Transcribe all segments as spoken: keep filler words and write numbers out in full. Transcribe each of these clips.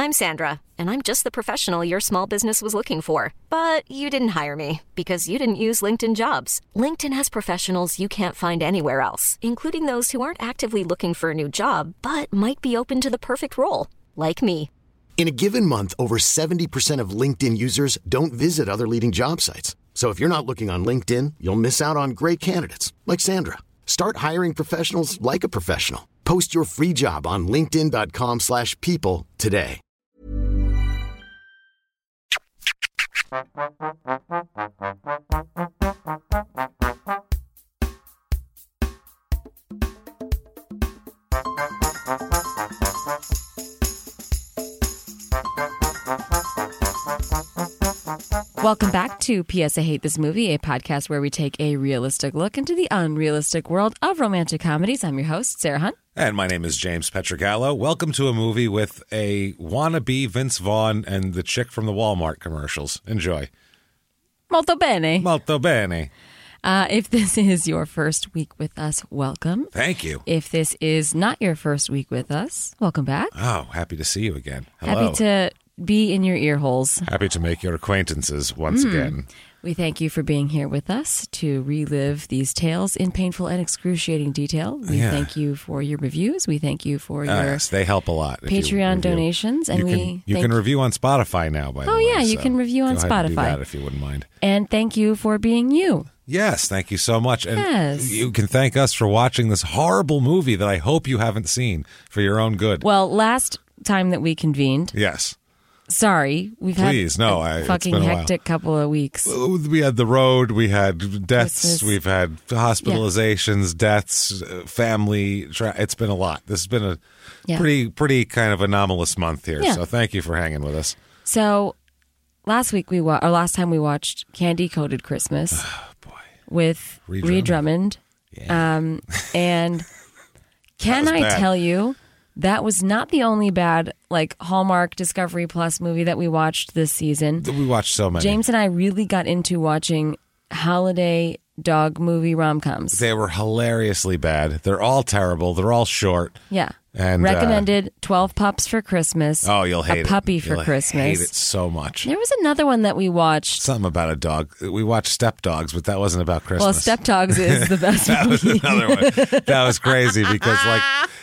I'm Sandra, and I'm just the professional your small business was looking for. But you didn't hire me because you didn't use LinkedIn Jobs. LinkedIn has professionals you can't find anywhere else, including those who aren't actively looking for a new job, but might be open to the perfect role, like me. In a given month, over seventy percent of LinkedIn users don't visit other leading job sites. So if you're not looking on LinkedIn, you'll miss out on great candidates like Sandra. Start hiring professionals like a professional. Post your free job on linkedin dot com slash people today. Welcome back to P S I Hate This Movie, a podcast where we take a realistic look into the unrealistic world of romantic comedies. I'm your host, Sarah Hunt. And my name is James Petrogallo. Welcome to a movie with a wannabe Vince Vaughn and the chick from the Walmart commercials. Enjoy. Molto bene. Molto bene. Uh, if this is your first week with us, welcome. Thank you. If this is not your first week with us, welcome back. Oh, happy to see you again. Hello. Happy to be in your ear holes. Happy to make your acquaintances once mm. again. We thank you for being here with us to relive these tales in painful and excruciating detail. We yeah. thank you for your reviews. We thank you for your uh, yes, they help a lot. Patreon donations. And you we can, you can you. review on Spotify now, by oh, the way. Oh, yeah, you so can review on go ahead Spotify. And do that if you wouldn't mind. And thank you for being you. Yes, thank you so much. And yes. you can thank us for watching this horrible movie that I hope you haven't seen for your own good. Well, last time that we convened. Yes. Sorry, we've Please, had no, a I, fucking it's been a hectic while. couple of weeks. We had the road, we had deaths, Christmas. We've had hospitalizations, yeah. deaths, uh, family. Tra- it's been a lot. This has been a yeah. pretty, pretty kind of anomalous month here. Yeah. So thank you for hanging with us. So last week we wa- or last time we watched Candy Coated Christmas oh, boy. with Ree Ree Drummond. Drummond, yeah. um, and can I bad. tell you? That was not the only bad, like, Hallmark Discovery Plus movie that we watched this season. We watched so many. James and I really got into watching holiday dog movie rom-coms. They were hilariously bad. They're all terrible. They're all short. Yeah. And recommended uh, twelve Pups for Christmas. Oh, you'll hate a puppy it. for You'll Christmas. hate it so much. There was another one that we watched. Something about a dog. We watched Step Dogs, but that wasn't about Christmas. Well, Step Dogs is the best that movie. was another one. That was crazy because, like,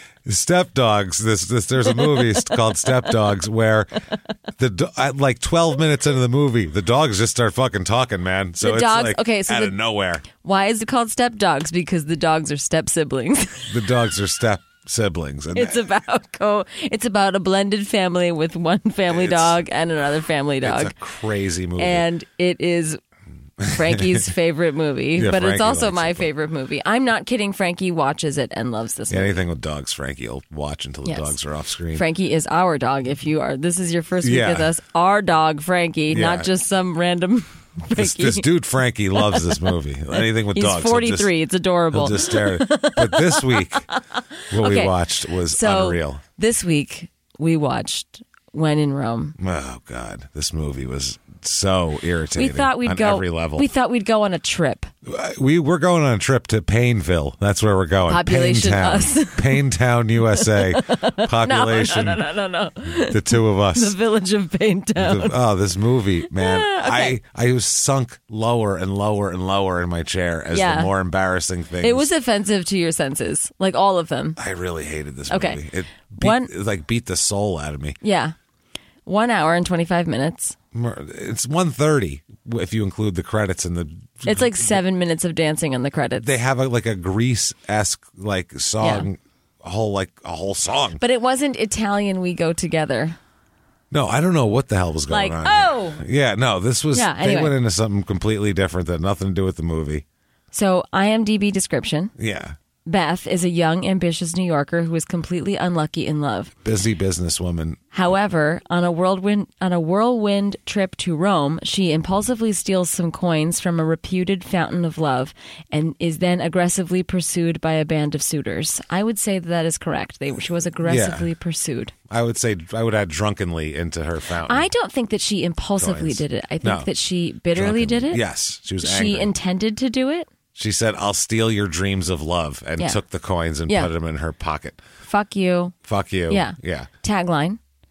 Step Dogs. This, this, there's a movie called Step Dogs where the at like twelve minutes into the movie, the dogs just start fucking talking, man. So the it's dogs, like okay, so out the, of nowhere. Why is it called Step Dogs? Because the dogs are step siblings. The dogs are step siblings. And it's about co. It's about a blended family with one family dog and another family dog. It's a crazy movie, and it is Frankie's favorite movie, yeah, but Frankie it's also likes my it, favorite movie. I'm not kidding. Frankie watches it and loves this yeah, movie. anything with dogs, Frankie will watch until the Yes. dogs are off screen. Frankie is our dog. If you are, this is your first week Yeah. with us. Our dog, Frankie, Yeah. not just some random Frankie. This, this dude Frankie loves this movie. Anything with He's dogs. forty-three. He'll It's adorable. just, he'll just stare. At it. But this week, what Okay. we watched was so unreal. This week we watched When in Rome. Oh God, this movie was so irritating. We thought we'd on go every level. We thought we'd go on a trip. We we're going on a trip to Painville. That's where we're going. Population Paintown. us. Paintown, U S A. Population. No, no, no, no, no. The two of us. The village of Paintown. The- oh, this movie, man! Okay. I I was sunk lower and lower and lower in my chair as Yeah. the more embarrassing things. It was offensive to your senses, like all of them. I really hated this Okay. movie. It beat, One- it, like beat the soul out of me. Yeah. One hour and twenty-five minutes. It's one thirty if you include the credits and the. It's like seven minutes of dancing on the credits. They have a, like a Grease esque like song, a whole like a whole song. But it wasn't Italian We Go Together. No, I don't know what the hell was going Like, on. oh! here. Yeah, no, this was. Yeah, They anyway. went into something completely different that had nothing to do with the movie. So, IMDb description. Yeah, Beth is a young, ambitious New Yorker who is completely unlucky in love. busy businesswoman. However, on a whirlwind on a whirlwind trip to Rome, she impulsively steals some coins from a reputed fountain of love and is then aggressively pursued by a band of suitors. I would say that, that is correct. They, she was aggressively Yeah. pursued. I would say I would add drunkenly into her fountain. I don't think that she impulsively Coins. did it. I think No. that she bitterly Drunkenly. did it. Yes, she was She angry. intended to do it. She said, "I'll steal your dreams of love," and Yeah. took the coins and Yeah. put them in her pocket. Fuck you. Fuck you. Yeah. Yeah. Tagline.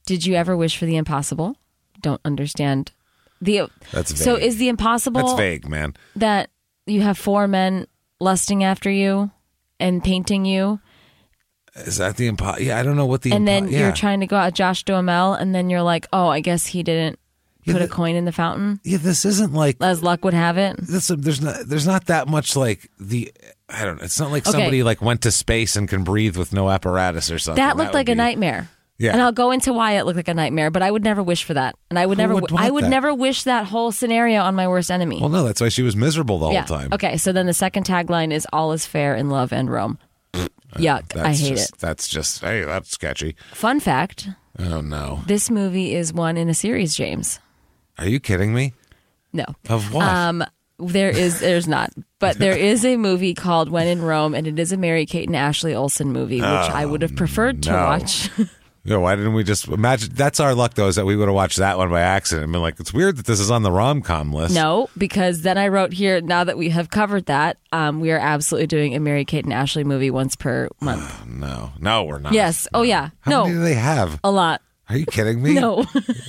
Did you ever wish for the impossible? Don't understand. The That's vague. So is the impossible That's vague, man. that you have four men lusting after you and painting you? Is that the impo? Yeah, I don't know what the. And impo- then yeah. you're trying to go out Josh Duhamel, and then you're like, oh, I guess he didn't Yeah, put a the- coin in the fountain, Yeah, this isn't like as luck would have it. this. There's not. There's not that much like the. I don't know. It's not like Okay. somebody like went to space and can breathe with no apparatus or something. That looked would like a be- nightmare. Yeah. And I'll go into why it looked like a nightmare, but I would never wish for that. And I would Who never would I want would that? never wish that whole scenario on my worst enemy. Well, no, that's why she was miserable the yeah. whole time. Okay, so then the second tagline is all is fair in love and Rome. Yuck. That's I hate just, it. That's just. Hey, that's sketchy. Fun fact, Oh no. this movie is one in a series, James. Are you kidding me? No. Of what? Um, there is, there's not, but there is a movie called When in Rome, and it is a Mary Kate and Ashley Olsen movie, which I would have preferred to no. watch. Yeah, why didn't we just imagine? That's our luck, though, is that we would have watched that one by accident and been like, it's weird that this is on the rom com list. No, because then I wrote here, now that we have covered that, um, we are absolutely doing a Mary Kate and Ashley movie once per month. No, no, we're not. Yes. Oh, yeah. How no, many do they have? a lot. Are you kidding me? No.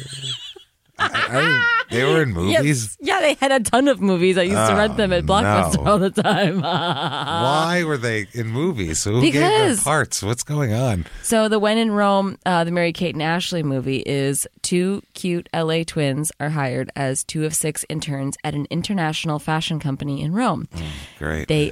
I, I, they were in movies? Yes. Yeah, they had a ton of movies. I used to Oh, rent them at Blockbuster no. all the time. Why were they in movies? Who gave Because- them parts? What's going on? So the When in Rome, uh, the Mary Kate and Ashley movie is two cute L A twins are hired as two of six interns at an international fashion company in Rome. Great. They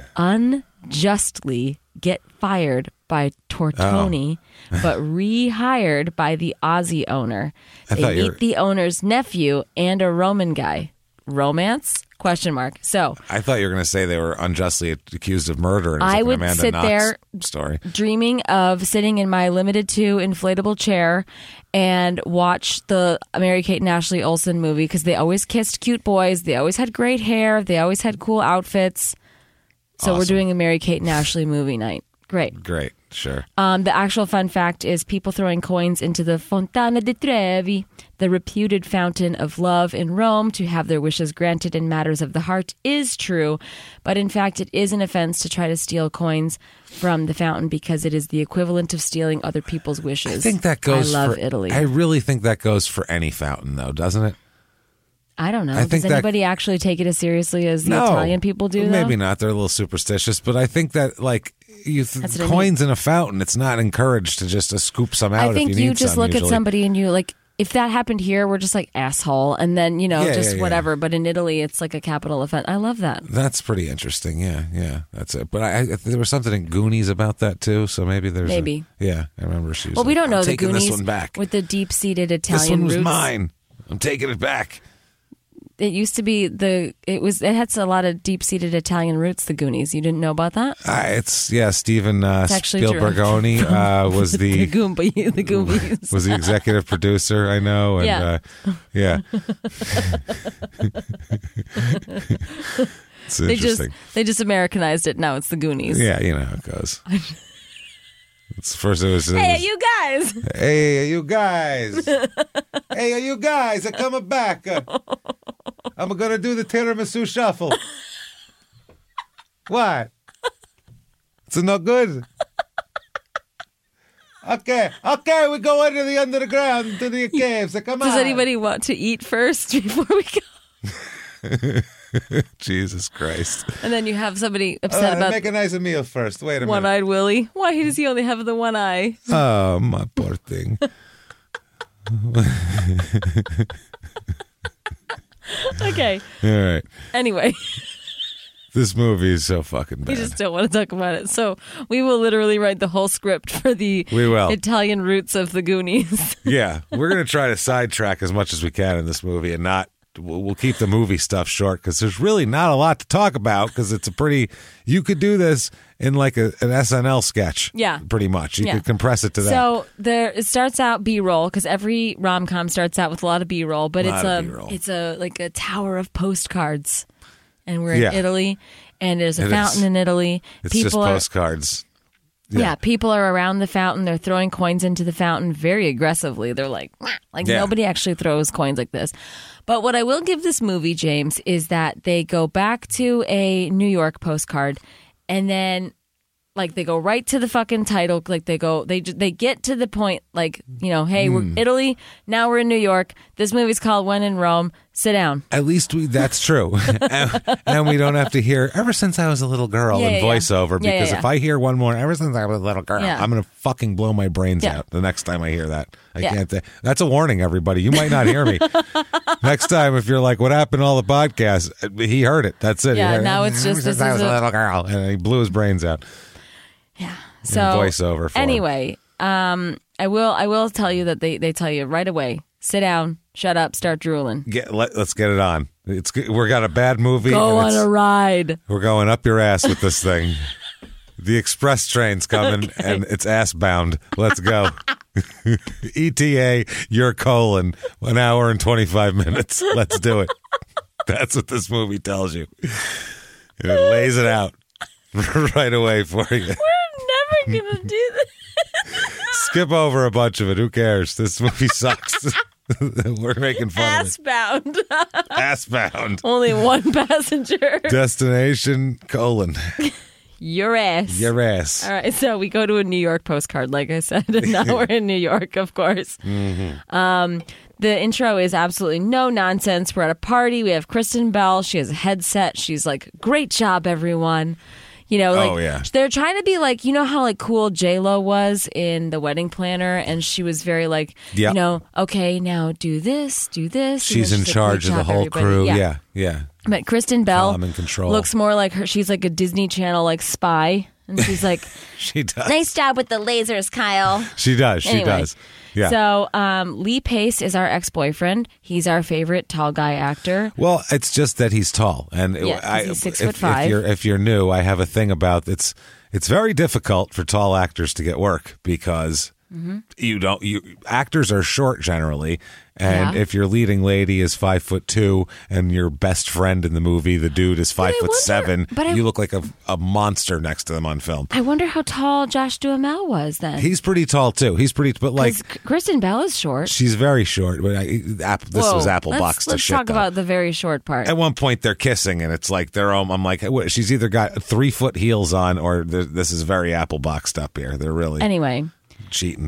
unjustly get fired by Tortoni, Oh. but rehired by the Aussie owner. I They thought you meet were- the owner's nephew and a Roman guy. Romance? Question mark. So I thought you were going to say they were unjustly accused of murder. And it's I like an would Amanda sit Knox there- story. dreaming of sitting in my limited to inflatable chair and watch the Mary Kate and Ashley Olsen movie because they always kissed cute boys. They always had great hair. They always had cool outfits. So we're Awesome. doing a Mary Kate and Ashley movie night. Great. Great. Sure. Um, the actual fun fact is people throwing coins into the Fontana di Trevi, the reputed fountain of love in Rome, to have their wishes granted in matters of the heart is true. But in fact, it is an offense to try to steal coins from the fountain because it is the equivalent of stealing other people's wishes. I think that goes I love for Italy. I really think that goes for any fountain, though, doesn't it? I don't know. I think Does that- anybody actually take it as seriously as the Italian people do? Maybe though? not. They're a little superstitious, but I think that like you th- That's what I coins in a fountain, it's not encouraged to just uh, scoop some out. I think if you, you need just some, look usually. at somebody and you like, if that happened here, we're just like asshole, and then you know Yeah, just yeah, yeah. whatever. But in Italy, it's like a capital offense. I love that. That's pretty interesting. Yeah, yeah, that's it. But I, I there was something in Goonies about that too. So maybe there's a- Maybe. yeah, I remember she was. Well, we like, don't know I'm the taking Goonies this one back. with the deep-seated Italian This one was roots. mine. I'm taking it back. It used to be the. It was. It had a lot of deep-seated Italian roots. The Goonies. You didn't know about that? Uh, it's yeah. Stephen uh, It's actually Spielbergoni derived uh, was the the Goomba, the Goobies. was the executive producer. I know, and Yeah. uh, yeah. It's They just interesting. they just Americanized it. Now it's the Goonies. Yeah, you know how it goes. It's first it was, it Hey, was you guys! hey, you guys. Hey, you guys are coming back. Uh, I'm gonna do the tiramisu shuffle. What? It's not good. Okay, okay, we go into the under the ground to the caves. Come on. Does anybody want to eat first before we go? Jesus Christ. And then you have somebody All upset right, about make a nice meal first. Wait a minute. one-eyed Willie. Why does he only have the one eye? Oh, my poor thing. Okay. All right. Anyway, This movie is so fucking we bad. just don't want to talk about it. So we will literally write the whole script for the We will. Italian roots of the Goonies. Yeah, we're going to try to sidetrack as much as we can in this movie and not, we'll, we'll keep the movie stuff short because there's really not a lot to talk about because it's a pretty, you could do this in like a, an S N L sketch. Yeah. Pretty much. You Yeah. could compress it to that. So there, it starts out B-roll because every rom-com starts out with a lot of B-roll, but Lot it's of a B-roll. it's a like a tower of postcards, and we're Yeah. in Italy, and there's a It fountain is. in Italy. It's People just are, postcards. yeah. people are around the fountain. They're throwing coins into the fountain very aggressively. They're like, "Wah." like Yeah. nobody actually throws coins like this. But what I will give this movie, James, is that they go back to a New York postcard, and then like they go right to the fucking title. Like they go, they they get to the point. Like, you know, hey, we're Italy. Now we're in New York. This movie's called When in Rome. Sit down. At least we, that's true. and, and we don't have to hear ever since I was a little girl Yeah, in yeah, yeah. voiceover. Yeah, yeah, Because yeah. if I hear one more, ever since I was a little girl, Yeah. I'm going to fucking blow my brains Yeah. out the next time I hear that. I Yeah. can't. Th- that's a warning, everybody. You might not hear me. Next time, if you're like, what happened to all the podcasts? He heard it. That's it. He Yeah, heard it. now it's Ever just since this I is was a a- little girl. And he blew his brains out. Yeah. So voiceover form. Anyway, um, I will I will tell you that they, they tell you right away. Sit down, shut up, start drooling. Get, let, let's get it on. It's good. We got a bad movie. Go and on it's- a ride. We're going up your ass with this thing. The express train's coming and it's ass bound. Let's go. E T A, your colon, one hour and twenty-five minutes. Let's do it. That's what this movie tells you. It lays it out right away for you. We're never gonna do this. Skip over a bunch of it. Who cares? This movie sucks. We're making fun Ass bound. of it. Ass bound. Only one passenger. Destination colon. Your ass. Your ass. All right, so we go to a New York postcard, like I said, and now we're in New York, of course. Mm-hmm. Um, the intro is absolutely no nonsense. We're at a party. We have Kristen Bell. She has a headset. She's like, "Great job, everyone." You know, like Oh, yeah. they're trying to be like, you know how like cool J-Lo was in The Wedding Planner, and she was very like, Yep. you know, okay, now do this, do this. And She's then in like, charge "Great of the job, whole everybody." crew. Yeah, yeah. But Kristen Bell Calm and control. looks more like her. She's like a Disney Channel like spy, and she's like, She does. "Nice job with the lasers, Kyle." She does. She Anyway, does. Yeah. So um, Lee Pace is our ex-boyfriend. He's our favorite tall guy actor. Well, it's just that he's tall, and Yeah, 'cause I, he's six if, foot five. If you're if you're new, I have a thing about it's it's very difficult for tall actors to get work because Mm-hmm. you don't you actors are short generally, and Yeah. if your leading lady is five foot two and your best friend in the movie, the dude is five I foot wonder- seven, but I- you look like a a monster next to them on film. I wonder how tall Josh Duhamel was then. He's pretty tall too. He's pretty, but like 'Cause Kristen Bell is short. she's very short. But I, app, this Whoa, was Apple let's, Box to Let's shit. talk though. about the very short part. At one point, they're kissing, and it's like they're. Um, I'm like, what, she's either got three foot heels on, or th- this is very Apple boxed up here. They're really Anyway, cheating.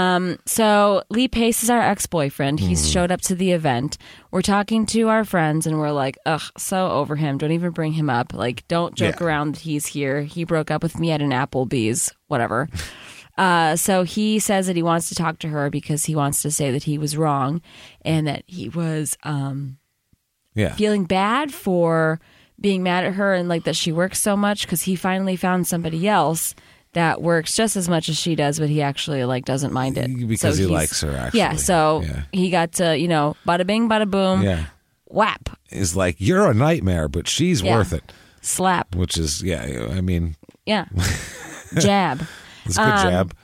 so Lee Pace is our ex-boyfriend. He's Mm-hmm. showed up to the event. We're talking to our friends, and we're like, ugh, so over him. Don't even bring him up. Like, don't joke Yeah. around that he's here. He broke up with me at an Applebee's, whatever. Uh, so he says that he wants to talk to her because he wants to say that he was wrong and that he was um, yeah, feeling bad for being mad at her and like that she works so much because he finally found somebody else that works just as much as she does, but he actually like doesn't mind it Because he he's- likes her, actually. Yeah, so Yeah. he got to you know bada bing, bada boom, yeah. whap, Is like you're a nightmare, but she's Yeah. worth it. slap, Which is yeah. I mean, yeah, jab. it's a good Um, jab.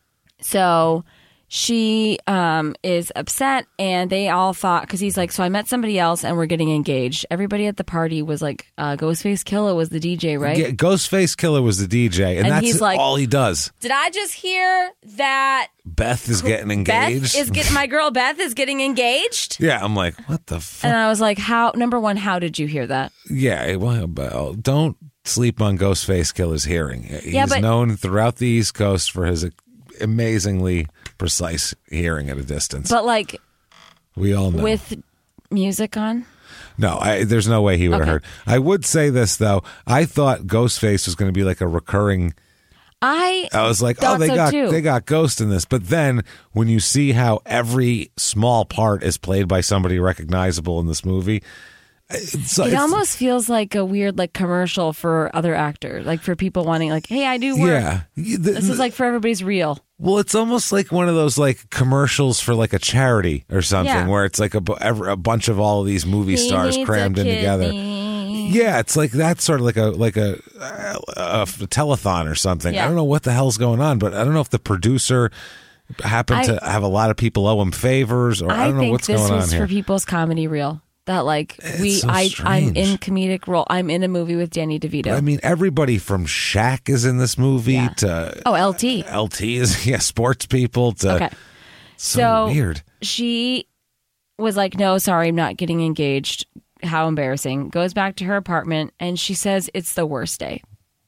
So she um, is upset, and they all thought because he's like, so I met somebody else, and we're getting engaged. Everybody at the party was like, uh, Ghostface Killah was the D J, right? G- Ghostface Killer was the D J, and, And that's he's like- all he does. Did I just hear that Beth is getting engaged. Beth is getting my girl Beth is getting engaged? yeah, I'm like, what the fuck? And I was like, how? Number one, how did you hear that? Yeah, well, but don't sleep on Ghostface Killer's hearing. He's Yeah, but- known throughout the East Coast for his amazingly precise hearing at a distance. But like we all know. with music on. no, I, there's no way he would have Okay. heard. I would say this though. I thought Ghostface was going to be like a recurring. I I was like, thought oh, they so got too. they got Ghost in this. But then when you see how every small part is played by somebody recognizable in this movie, it's, It it's- almost feels like a weird like commercial for other actors, like for people wanting like, hey, I do work. yeah. The- This is like for everybody's real. Well, it's almost like one of those like commercials for like a charity or something, Yeah. where it's like a, bu- ever- a bunch of all of these movie He stars needs crammed a in together. kidney. Yeah, it's like that's sort of like a like a, a, a telethon or something. Yeah. I don't know what the hell's going on, but I don't know if the producer happened I- to have a lot of people owe him favors, or I, I, don't know think what's this going on was here. for people's comedy reel. That like we, so I, I'm strange. in comedic role. I'm in a movie with Danny DeVito. I mean, everybody from Shaq is in this movie Yeah. to oh, L T. L T is yeah, sports people to Okay. so, So weird. she was like, no, sorry, I'm not getting engaged. How embarrassing. Goes back to her apartment and she says it's the worst day.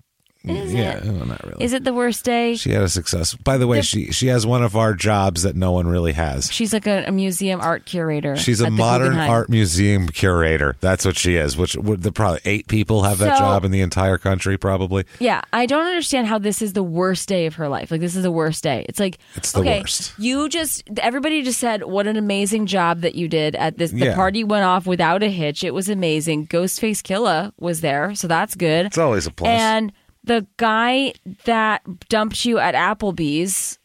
Is yeah, it? well, not really. Is it the worst day? She had a success. By the way, The- she she has one of our jobs that no one really has. She's like a, a museum art curator. She's a at the modern Guggenheim. art museum curator. That's what she is. Which would the probably eight people have that So- job in the entire country, probably. Yeah, I don't understand how this is the worst day of her life. Like, this is the worst day. It's like, It's the okay, worst. you just, everybody just said, what an amazing job that you did at this. The Yeah. party went off without a hitch. It was amazing. Ghostface Killah was there, so that's good. It's always a plus. And the guy that dumped you at Applebee's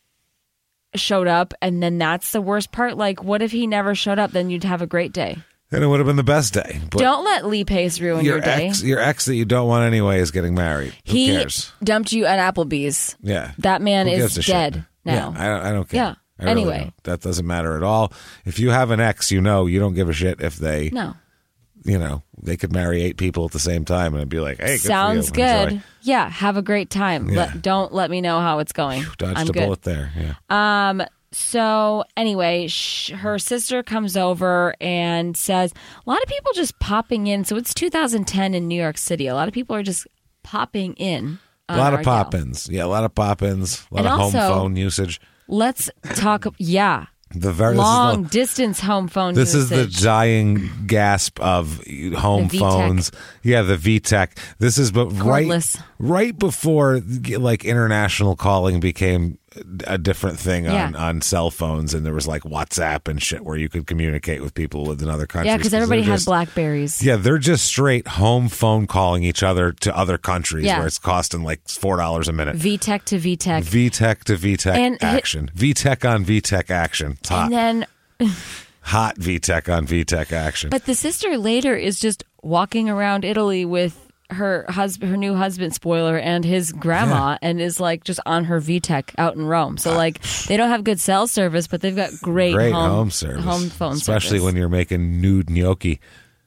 showed up, and then that's the worst part. Like, what if he never showed up? Then you'd have a great day. And it would have been the best day. But Don't let Lee Pace ruin your, your day. ex, your ex that you don't want anyway, is getting married. Who he cares? dumped you at Applebee's. Yeah, That man Who is gives a shit? dead now. Yeah, I don't, I don't care. Yeah. I really Anyway. don't. That doesn't matter at all. If you have an ex, you know you don't give a shit if they, No. you know, they could marry eight people at the same time and it'd be like, hey, good Sounds for you. good. Enjoy. Yeah, have a great time. Yeah. Let, don't let me know how it's going. Dodged I'm a good. bullet there. Yeah. Um. So anyway, sh- her sister comes over and says a lot of people just popping in. So it's two thousand ten in New York City. A lot of people are just popping in. A on lot of our gal. pop-ins. Yeah, a lot of pop-ins. A lot And of also- home phone usage. Let's talk. Yeah, The very long This is distance home phone. the, this is the usage. dying gasp of home The V TEC. phones. Yeah, the V TEC. This is but right Cordless. right before like international calling became a different thing on, Yeah. on cell phones, and there was like WhatsApp and shit where you could communicate with people within other countries. Yeah, because everybody they're had just- Blackberries. Yeah, they're just straight home phone calling each other to other countries Yeah. where it's costing like four dollars a minute. V TEC to V TEC. V TEC to V TEC And hi- action. V TEC on V TEC action. It's hot. And then, Hot V TEC on V TEC action. but the sister later is just walking around Italy with her husband, her new husband, spoiler, and his grandma, Yeah. and is like just on her V TEC out in Rome. So like they don't have good cell service, but they've got great, Great home, home, service. home phone Especially service. when you're making nude gnocchi.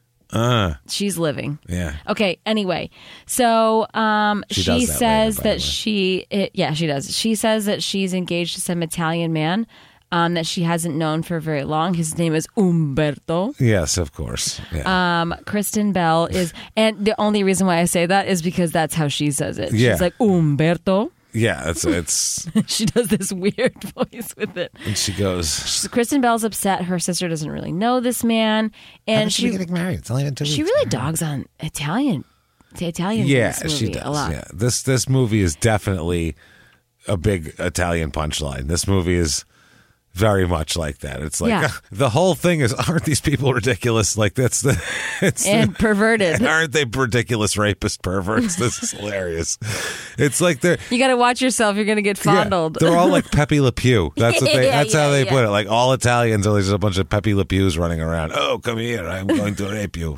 Uh, She's living. yeah. Okay. Anyway, so um, She she, does that says later, by the way. that she, it, yeah, she does. She says that she's engaged to some Italian man um, that she hasn't known for very long. His name is Umberto. Yes, of course. Yeah. Um, Kristen Bell is, and the only reason why I say that is because that's how she says it. Yeah. She's like Umberto. yeah, it's it's She does this weird voice with it. and she goes So Kristen Bell's upset. Her sister doesn't really know this man, and she getting married. It's only been two she really dogs on Italian, the Italian. Yeah, in this she movie does. a lot. Yeah. This this movie is definitely a big Italian punchline. This movie is very much like that. It's like Yeah. the whole thing is, aren't these people ridiculous? Like that's the it's And perverted. aren't they ridiculous rapist perverts? This is hilarious. It's like they're You got to watch yourself. You're going to get yeah, fondled. they're all like Pepe Le Pew. That's what they. Yeah, that's how yeah, they yeah. put it. Like all Italians are just a bunch of Pepe Le Pews running around. Oh, come here! I'm going to rape you.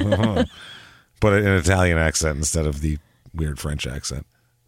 Put it in an Italian accent instead of the weird French accent.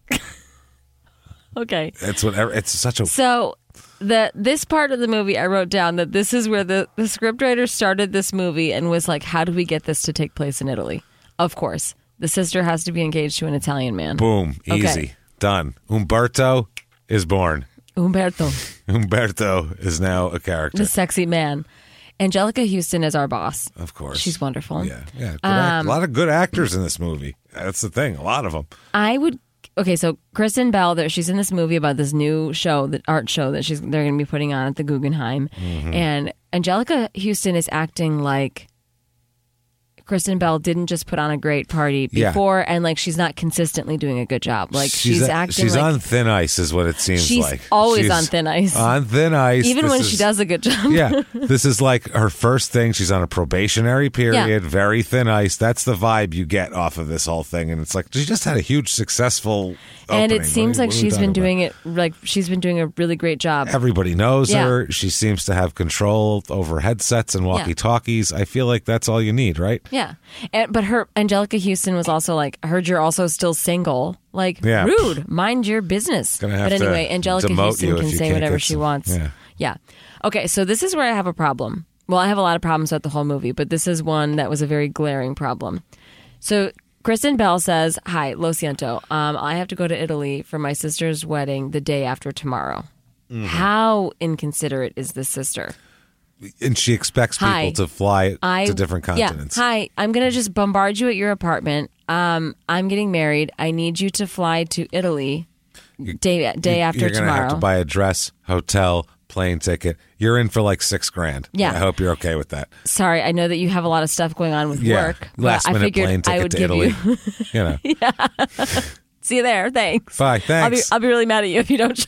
Okay. It's whatever. It's such a So the this part of the movie, I wrote down that this is where the, the scriptwriter started this movie and was like, how do we get this to take place in Italy? Of course. The sister has to be engaged to an Italian man. boom, Okay. easy, done. Umberto is born. Umberto, Umberto is now a character. the sexy man. Angelica Houston is our boss. Of course, She's wonderful. Yeah, yeah. Good act- a lot of good actors in this movie. That's the thing. A lot of them. I would. Okay, so Kristen Bell, there she's in this movie about this new show, the art show that she's they're going to be putting on at the Guggenheim, Mm-hmm. and Angelica Houston is acting like Kristen Bell didn't just put on a great party Yeah. before, and like she's not consistently doing a good job. Like she's, a- acting She's like on thin ice, is what it seems she's like. always She's on thin ice, On thin ice, even This when is- she does a good job. Yeah, this is like her first thing. She's on a probationary period, Yeah. very thin ice. That's the vibe you get off of this whole thing, and it's like she just had a huge successful. And opening. it seems What are- like what are we she's been talking doing it like she's been doing a really great job. about? Everybody knows Yeah. her. She seems to have control over headsets and walkie-talkies. I feel like that's all you need, right? Yeah, and, but her Angelica Houston was also like, I heard you're also still single. Like, Yeah. rude. Mind your business. Gonna have but to anyway, Angelica demote Houston you if can you say can't whatever get she some- wants. yeah. Yeah. Okay, so this is where I have a problem. Well, I have a lot of problems with the whole movie, but this is one that was a very glaring problem. So Kristen Bell says, "Hi, lo siento. Um, I have to go to Italy for my sister's wedding the day after tomorrow." Mm-hmm. How inconsiderate is this sister? And she expects people Hi. to fly I, to different continents. Yeah. Hi, I'm going to just bombard you at your apartment. um, I'm getting married. I need you to fly to Italy day day after You're gonna tomorrow. have to buy a dress, hotel, plane ticket. You're in for like six grand. Yeah. I hope you're okay with that. Sorry, I know that you have a lot of stuff going on with Yeah. work. Last but minute I figured plane ticket I would to give Italy. you. You know. See you there. Thanks. Bye. I'll be, Thanks. I'll be really mad at you if you don't show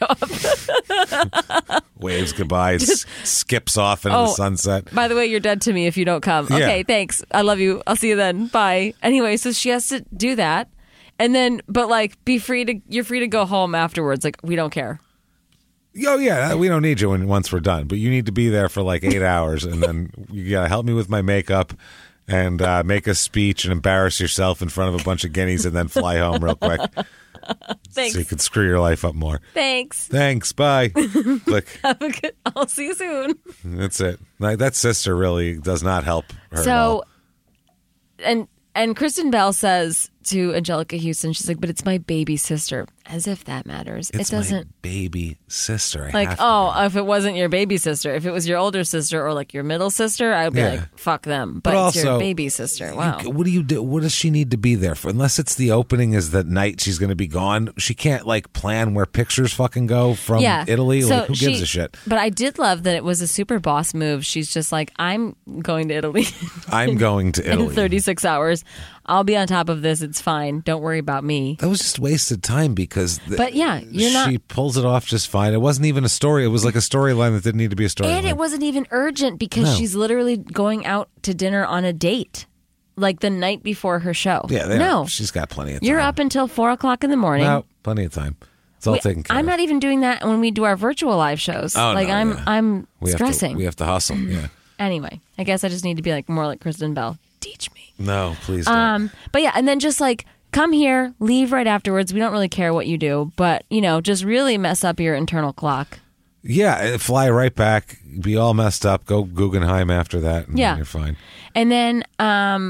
up. Waves goodbye. s- skips off into the Oh. sunset. By the way, you're dead to me if you don't come. Yeah. Okay, thanks. I love you. I'll see you then. Bye. Anyway, so she has to do that. And then, but like, be free to, you're free to go home afterwards. Like, we don't care. Oh yeah, we don't need you when once we're done, but you need to be there for like eight hours, and then you gotta help me with my makeup and uh, make a speech and embarrass yourself in front of a bunch of guineas, and then fly home real quick. Thanks. So you can screw your life up more. Thanks. Thanks. Bye. Click. Have a good, I'll see you soon. That's it. Like, that sister really does not help her at all. So, and and Kristen Bell says to Angelica Houston, she's like, but it's my baby sister. As if that matters. It's it doesn't. my baby sister. I Like, have to oh, be. if it wasn't your baby sister, if it was your older sister or like your middle sister, I'd be Yeah. like, fuck them. But But, it's your also, baby sister. Wow. You- what do you do? What does she need to be there for? Unless it's the opening is the night she's going to be gone. She can't like plan where pictures fucking go from yeah. Italy. So Like, who gives she- a shit? But I did love that it was a super boss move. She's just like, I'm going to Italy I'm going to in Italy. thirty-six hours. I'll be on top of this. It's fine. Don't worry about me. That was just wasted time because. th- But yeah, you're not. She pulls it off just fine. It wasn't even a story. It was like a storyline that didn't need to be a storyline. And it wasn't even urgent because No. she's literally going out to dinner on a date, like the night before her show. Yeah, they no, she's got plenty of time. you're up until four o'clock in the morning. No, plenty of time. It's all We- taken care I'm of. not even doing that when we do our virtual live shows. Oh, like no, I'm, yeah. I'm we have stressing. To, we have to hustle. Yeah. Anyway, I guess I just need to be like more like Kristen Bell. Teach me. No, please don't. Um, but yeah, and then just like come here, leave right afterwards. We don't really care what you do, but you know, just really mess up your internal clock. Yeah, fly right back, be all messed up, go Guggenheim after that, and Yeah. you're fine. And then um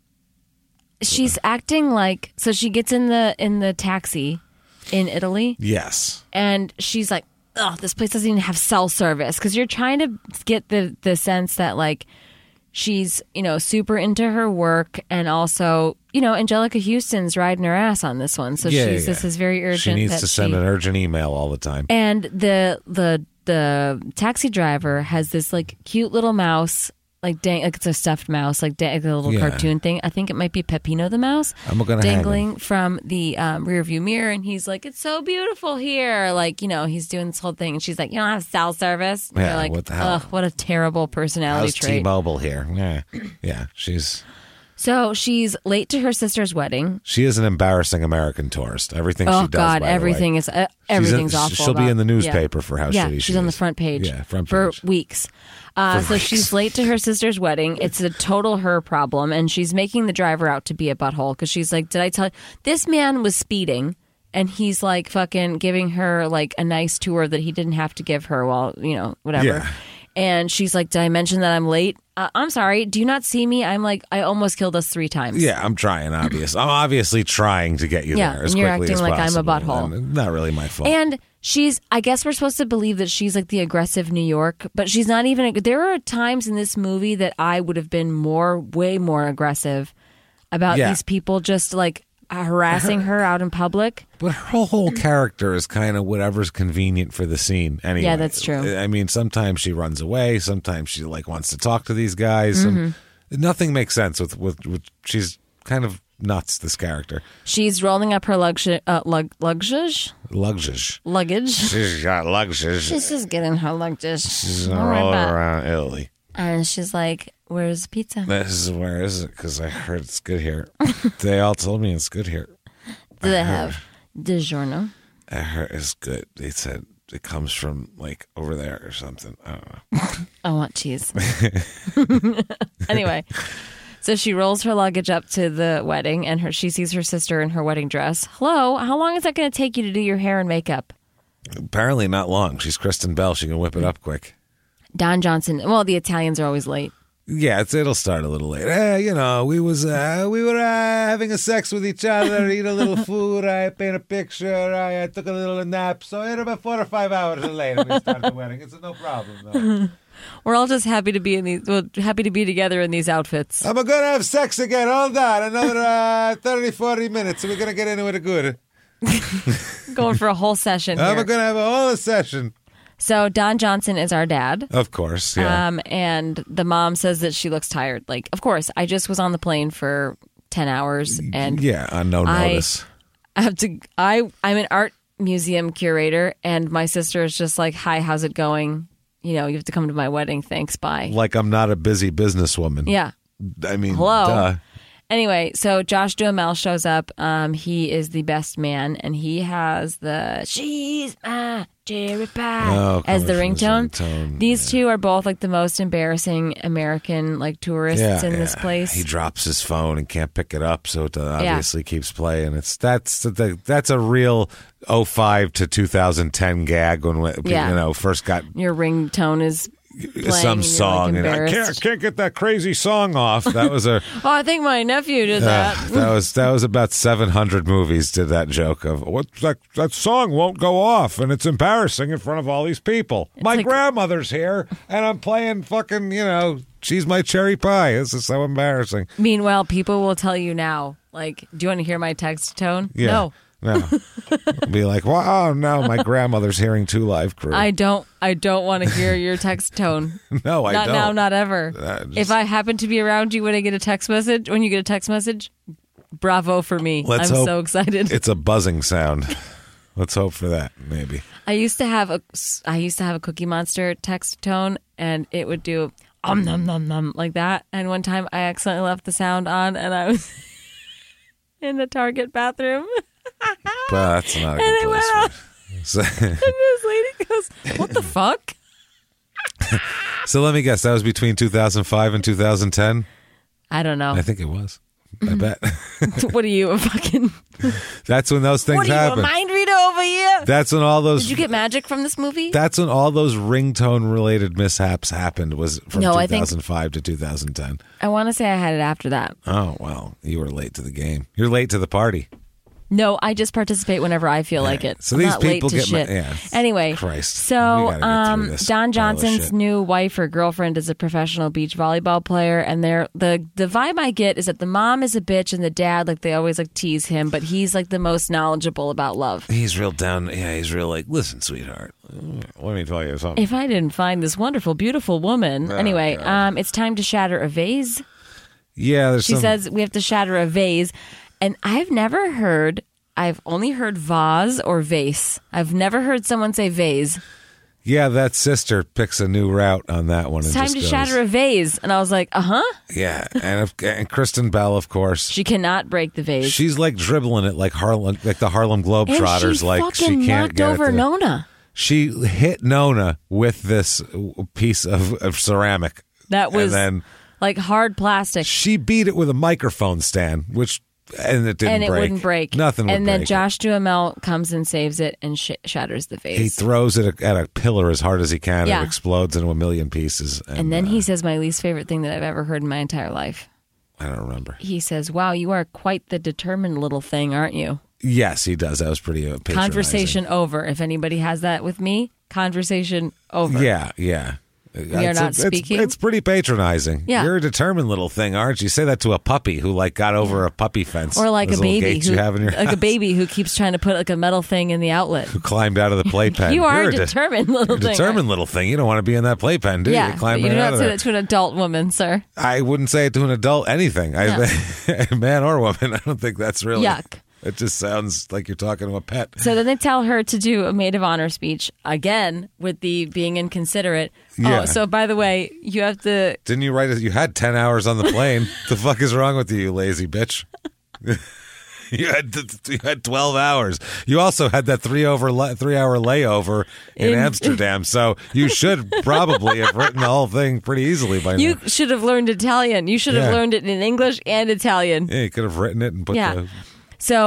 she's acting like so she gets in the in the taxi in Italy Yes. and she's like, oh, this place doesn't even have cell service, because you're trying to get the the sense that like she's, you know, super into her work, and also, you know, Angelica Houston's riding her ass on this one. So Yeah, she's yeah, this yeah. is very urgent. She needs that to send she, an urgent email all the time. And the the the taxi driver has this like cute little mouse, like dang, like it's a stuffed mouse, like, dang, like a little Yeah. cartoon thing. I think it might be Peppino the mouse, I'm gonna hang him. dangling from the um, rear view mirror, and he's like, "It's so beautiful here." Like, you know, he's doing this whole thing, and she's like, "You don't have cell service." And Yeah, you're like, what the hell? Ugh, what a terrible personality How's trait. T-Mobile here? Yeah, yeah. She's So she's late to her sister's wedding. she is an embarrassing American tourist. Everything Oh she does. God, by the everything way. is uh, She's in- everything's awful. She'll be about- in the yeah. newspaper for how yeah, shitty she's she on the is. front page. Yeah, front for page. weeks. Uh, For so weeks. she's late to her sister's wedding. It's a total her problem, and she's making the driver out to be a butthole because she's like, "Did I tell you this man was speeding?" And he's like fucking giving her like a nice tour that he didn't have to give her while, you know, whatever. Yeah. And she's like, "Did I mention that I'm late? Uh, I'm sorry. Do you not see me? I'm like, I almost killed us three times." Yeah, I'm trying. Obvious. I'm obviously trying to get you Yeah, there as and you're quickly acting as like I'm a possible. butthole. And not really my fault. And she's, I guess we're supposed to believe that she's like the aggressive New York, but she's not even. There are times in this movie that I would have been more, way more aggressive about Yeah. these people just like harassing her out in public. But her whole, whole character is kind of whatever's convenient for the scene. Anyway, Yeah, that's true. I mean, sometimes she runs away. Sometimes she like wants to talk to these guys. Mm-hmm. And nothing makes sense with, with with she's kind of nuts. This character, She's rolling up her luxury, uh, lug, luggage, luggage. luggage. She's got luggage. She's just getting her luggage. She's gonna All right, roll back. around Italy. And she's like, "Where's pizza? This is where is it? Because I heard it's good here. They all told me it's good here. Do they have DiGiorno?" I heard it's good. They said it comes from like over there or something. I don't know. I want cheese. Anyway, so she rolls her luggage up to the wedding, and her she sees her sister in her wedding dress. Hello, how long is that going to take you to do your hair and makeup? Apparently not long. She's Kristen Bell. She can whip it up quick. Don Johnson. Well, the Italians are always late. Yeah, it's, it'll start a little late. Eh, you know, we was uh, we were uh, having a sex with each other, eat a little food. I paint a picture. I, I took a little nap. So it's about four or five hours late. We start the wedding. It's no problem. Though. We're all just happy to be in these. Well, happy to be together in these outfits. I'm gonna have sex again. Hold on, another uh, thirty, forty minutes, and we're gonna get into it good. Going for a whole session. I'm here. gonna have a whole session. So Don Johnson is our dad. Of course, yeah. Um, and the mom says that she looks tired. Like, of course, I just was on the plane for ten hours, and yeah, on no I, notice. I have to. I I'm an art museum curator, and my sister is just like, "Hi, how's it going? You know, you have to come to my wedding. Thanks, bye." Like I'm not a busy businesswoman. Yeah. I mean, Hello. duh. Anyway, so Josh Duhamel shows up. Um, he is the best man, and he has the "She's my cherry pie" Oh, as the coming from ringtone. his ringtone, These yeah. two are both like the most embarrassing American like tourists Yeah, in yeah. this place. He drops his phone and can't pick it up, so it obviously keeps playing. It's that's the, that's a real oh five to two thousand ten gag when we, Yeah. you know first got Your ringtone is playing some and you're, song, like, and I can't embarrassed. can't get that crazy song off. That was a Oh, I think my nephew did that. uh, that was that was about seven hundred movies did that joke of what that that song won't go off, and it's embarrassing in front of all these people. My like- grandmother's here, and I'm playing fucking you know she's my cherry pie. This is so embarrassing. Meanwhile, people will tell you now, like, "Do you want to hear my text tone?" Yeah. No. No. Be like, wow, no, my grandmother's hearing Two Live Crew. I don't. I don't want to hear your text tone. no, I not don't. now, not ever. Uh, just- If I happen to be around you when I get a text message, when you get a text message, bravo for me. Let's I'm hope so excited. It's a buzzing sound. Let's hope for that, maybe. I used to have a. I used to have a Cookie Monster text tone, and it would do um num num num like that. And one time, I accidentally left the sound on, and I was in the Target bathroom. But that's not a And good it place went for it. So, And this lady goes, "What the fuck?" so let me guess. That was between two thousand five and two thousand ten? I don't know. I think it was. I bet. What are you, a fucking? That's when those things What are you, happen. a mind reader over here? That's when all those. Did you get magic from this movie? That's when all those ringtone related mishaps happened. Was from No, I think- two thousand five to two thousand ten. I want to say I had it after that. Oh well, you were late to the game. You're late to the party. No, I just participate whenever I feel like it. So I'm these not people late to get ma- shit. yeah. Anyway, Christ. We so gotta get through um, this Don pile of Johnson's shit. new wife or girlfriend is a professional beach volleyball player, and they're the the vibe I get is that the mom is a bitch and the dad, like, they always like tease him, but he's like the most knowledgeable about love. He's real down. Yeah, he's real like, listen, sweetheart. Let me tell you something. If I didn't find this wonderful, beautiful woman, Oh, anyway, God. um, it's time to shatter a vase. Yeah, there's She some. says we have to shatter a vase, and I've never heard. I've only heard vase or vase. I've never heard someone say vase. yeah, that sister picks a new route on that one. It's and time just to goes, shatter a vase, and I was like, uh huh. Yeah, and if, and Kristen Bell, of course. She cannot break the vase. She's like dribbling it like Harlem, like the Harlem and Globetrotters. she like fucking she can't knocked get over it to, Nona. She hit Nona with this piece of, of ceramic. That was and then like hard plastic, she beat it with a microphone stand, which and it didn't and it break. wouldn't break. Nothing would And then break it. Josh Duhamel comes and saves it and sh- shatters the vase. He throws it at a pillar as hard as he can. Yeah. It explodes into a million pieces. And, and then uh, he says my least favorite thing that I've ever heard in my entire life. I don't remember. He says, "Wow, you are quite the determined little thing, aren't you?" Yes, he does. That was pretty uh, patronizing. Conversation over. If anybody has that with me, conversation over. Yeah, yeah. We are not speaking? It's, it's pretty patronizing. Yeah. You're a determined little thing, aren't you? Say that to a puppy who like got over a puppy fence, Or like Those a little baby gates who, you have in your like a house. baby who keeps trying to put like a metal thing in the outlet. who climbed out of the playpen. You are You're a de- determined little You're a thing. determined little thing. You don't want to be in that playpen, do you? Yeah, You're but climbing you do out not of say there. that to an adult woman, sir. I wouldn't say it to an adult anything. I, man or woman. I don't think that's really. Yuck. It just sounds like you're talking to a pet. So then they tell her to do a maid of honor speech again with the being inconsiderate. Yeah. Oh, so by the way, you have to. Didn't you write it? You had ten hours on the plane. The fuck is wrong with you, you lazy bitch? You had you had twelve hours. You also had that three over three hour layover in, In- Amsterdam. So you should probably have written the whole thing pretty easily by You now. should have learned Italian. You should have Yeah. learned it in English and Italian. Yeah, you could have written it and put Yeah. the. So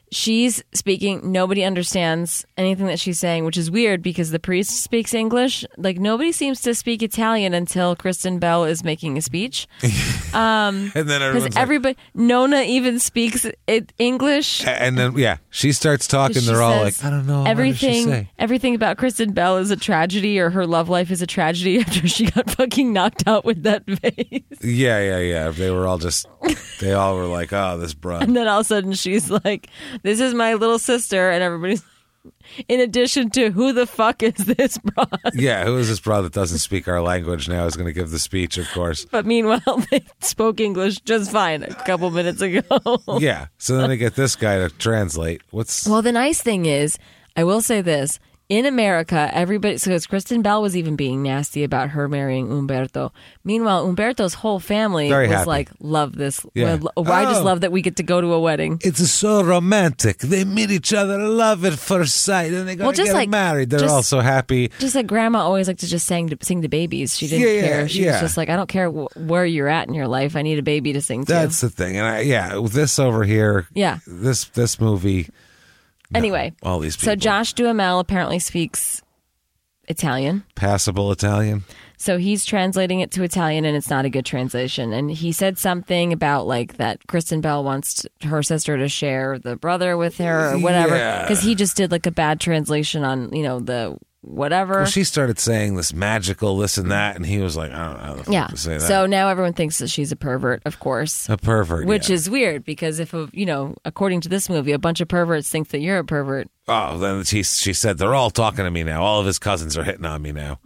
she's speaking. Nobody understands anything that she's saying, which is weird because the priest speaks English. Like, nobody seems to speak Italian until Kristen Bell is making a speech. Um, and then because everyone's everybody, Nona even speaks it, English. like, and then yeah, she starts talking. She They're all says like, I don't know. What did she Everything, say? everything about Kristen Bell is a tragedy, or her love life is a tragedy after she got fucking knocked out with that vase. Yeah, yeah, yeah. They were all just, they all were like, oh, this broad. And then all of a sudden she's like, this is my little sister. And everybody's like, in addition to, who the fuck is this broad? Yeah, who is this broad that doesn't speak our language now is going to give the speech, of course. But meanwhile, they spoke English just fine a couple minutes ago. Yeah, so then they get this guy to translate. What's Well, the nice thing is, I will say this. In America, everybody, so Kristen Bell was even being nasty about her marrying Umberto. Meanwhile, Umberto's whole family Very was happy. like, love this. Yeah. Well, I just Oh. love that we get to go to a wedding. It's so romantic. They meet each other, love at first sight, and they're going Well, to just get like- married. They're just- all so happy. Just like grandma always liked to just sing to, sing to babies. She didn't Yeah, yeah, care. She yeah. was just like, I don't care wh- where you're at in your life. I need a baby to sing to. That's the thing. And I, yeah, with this over here, Yeah. this this movie, no, Anyway, all these people. so Josh Duhamel apparently speaks Italian. Passable Italian. So he's translating it to Italian, and it's not a good translation. And he said something about like that Kristen Bell wants t- her sister to share the brother with her or whatever, Yeah. because he just did like a bad translation on, you know, the whatever. Well, she started saying this magical, this and that, and he was like, I don't know how the fuck yeah. to say that. So now everyone thinks that she's a pervert, of course. a pervert. Which yeah. is weird because if, a, you know, according to this movie, a bunch of perverts think that you're a pervert. Oh, then she, she said, they're all talking to me now. All of his cousins are hitting on me now.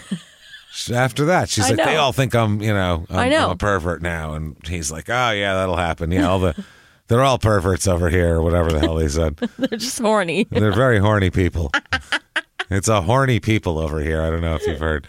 After that, she's I like, know. they all think I'm, you know, I'm, I know. I'm a pervert now. And he's like, oh, yeah, that'll happen. Yeah, all the, they're all perverts over here, or whatever the hell he said. They're just horny. They're very horny people. It's a horny people over here. I don't know if you've heard.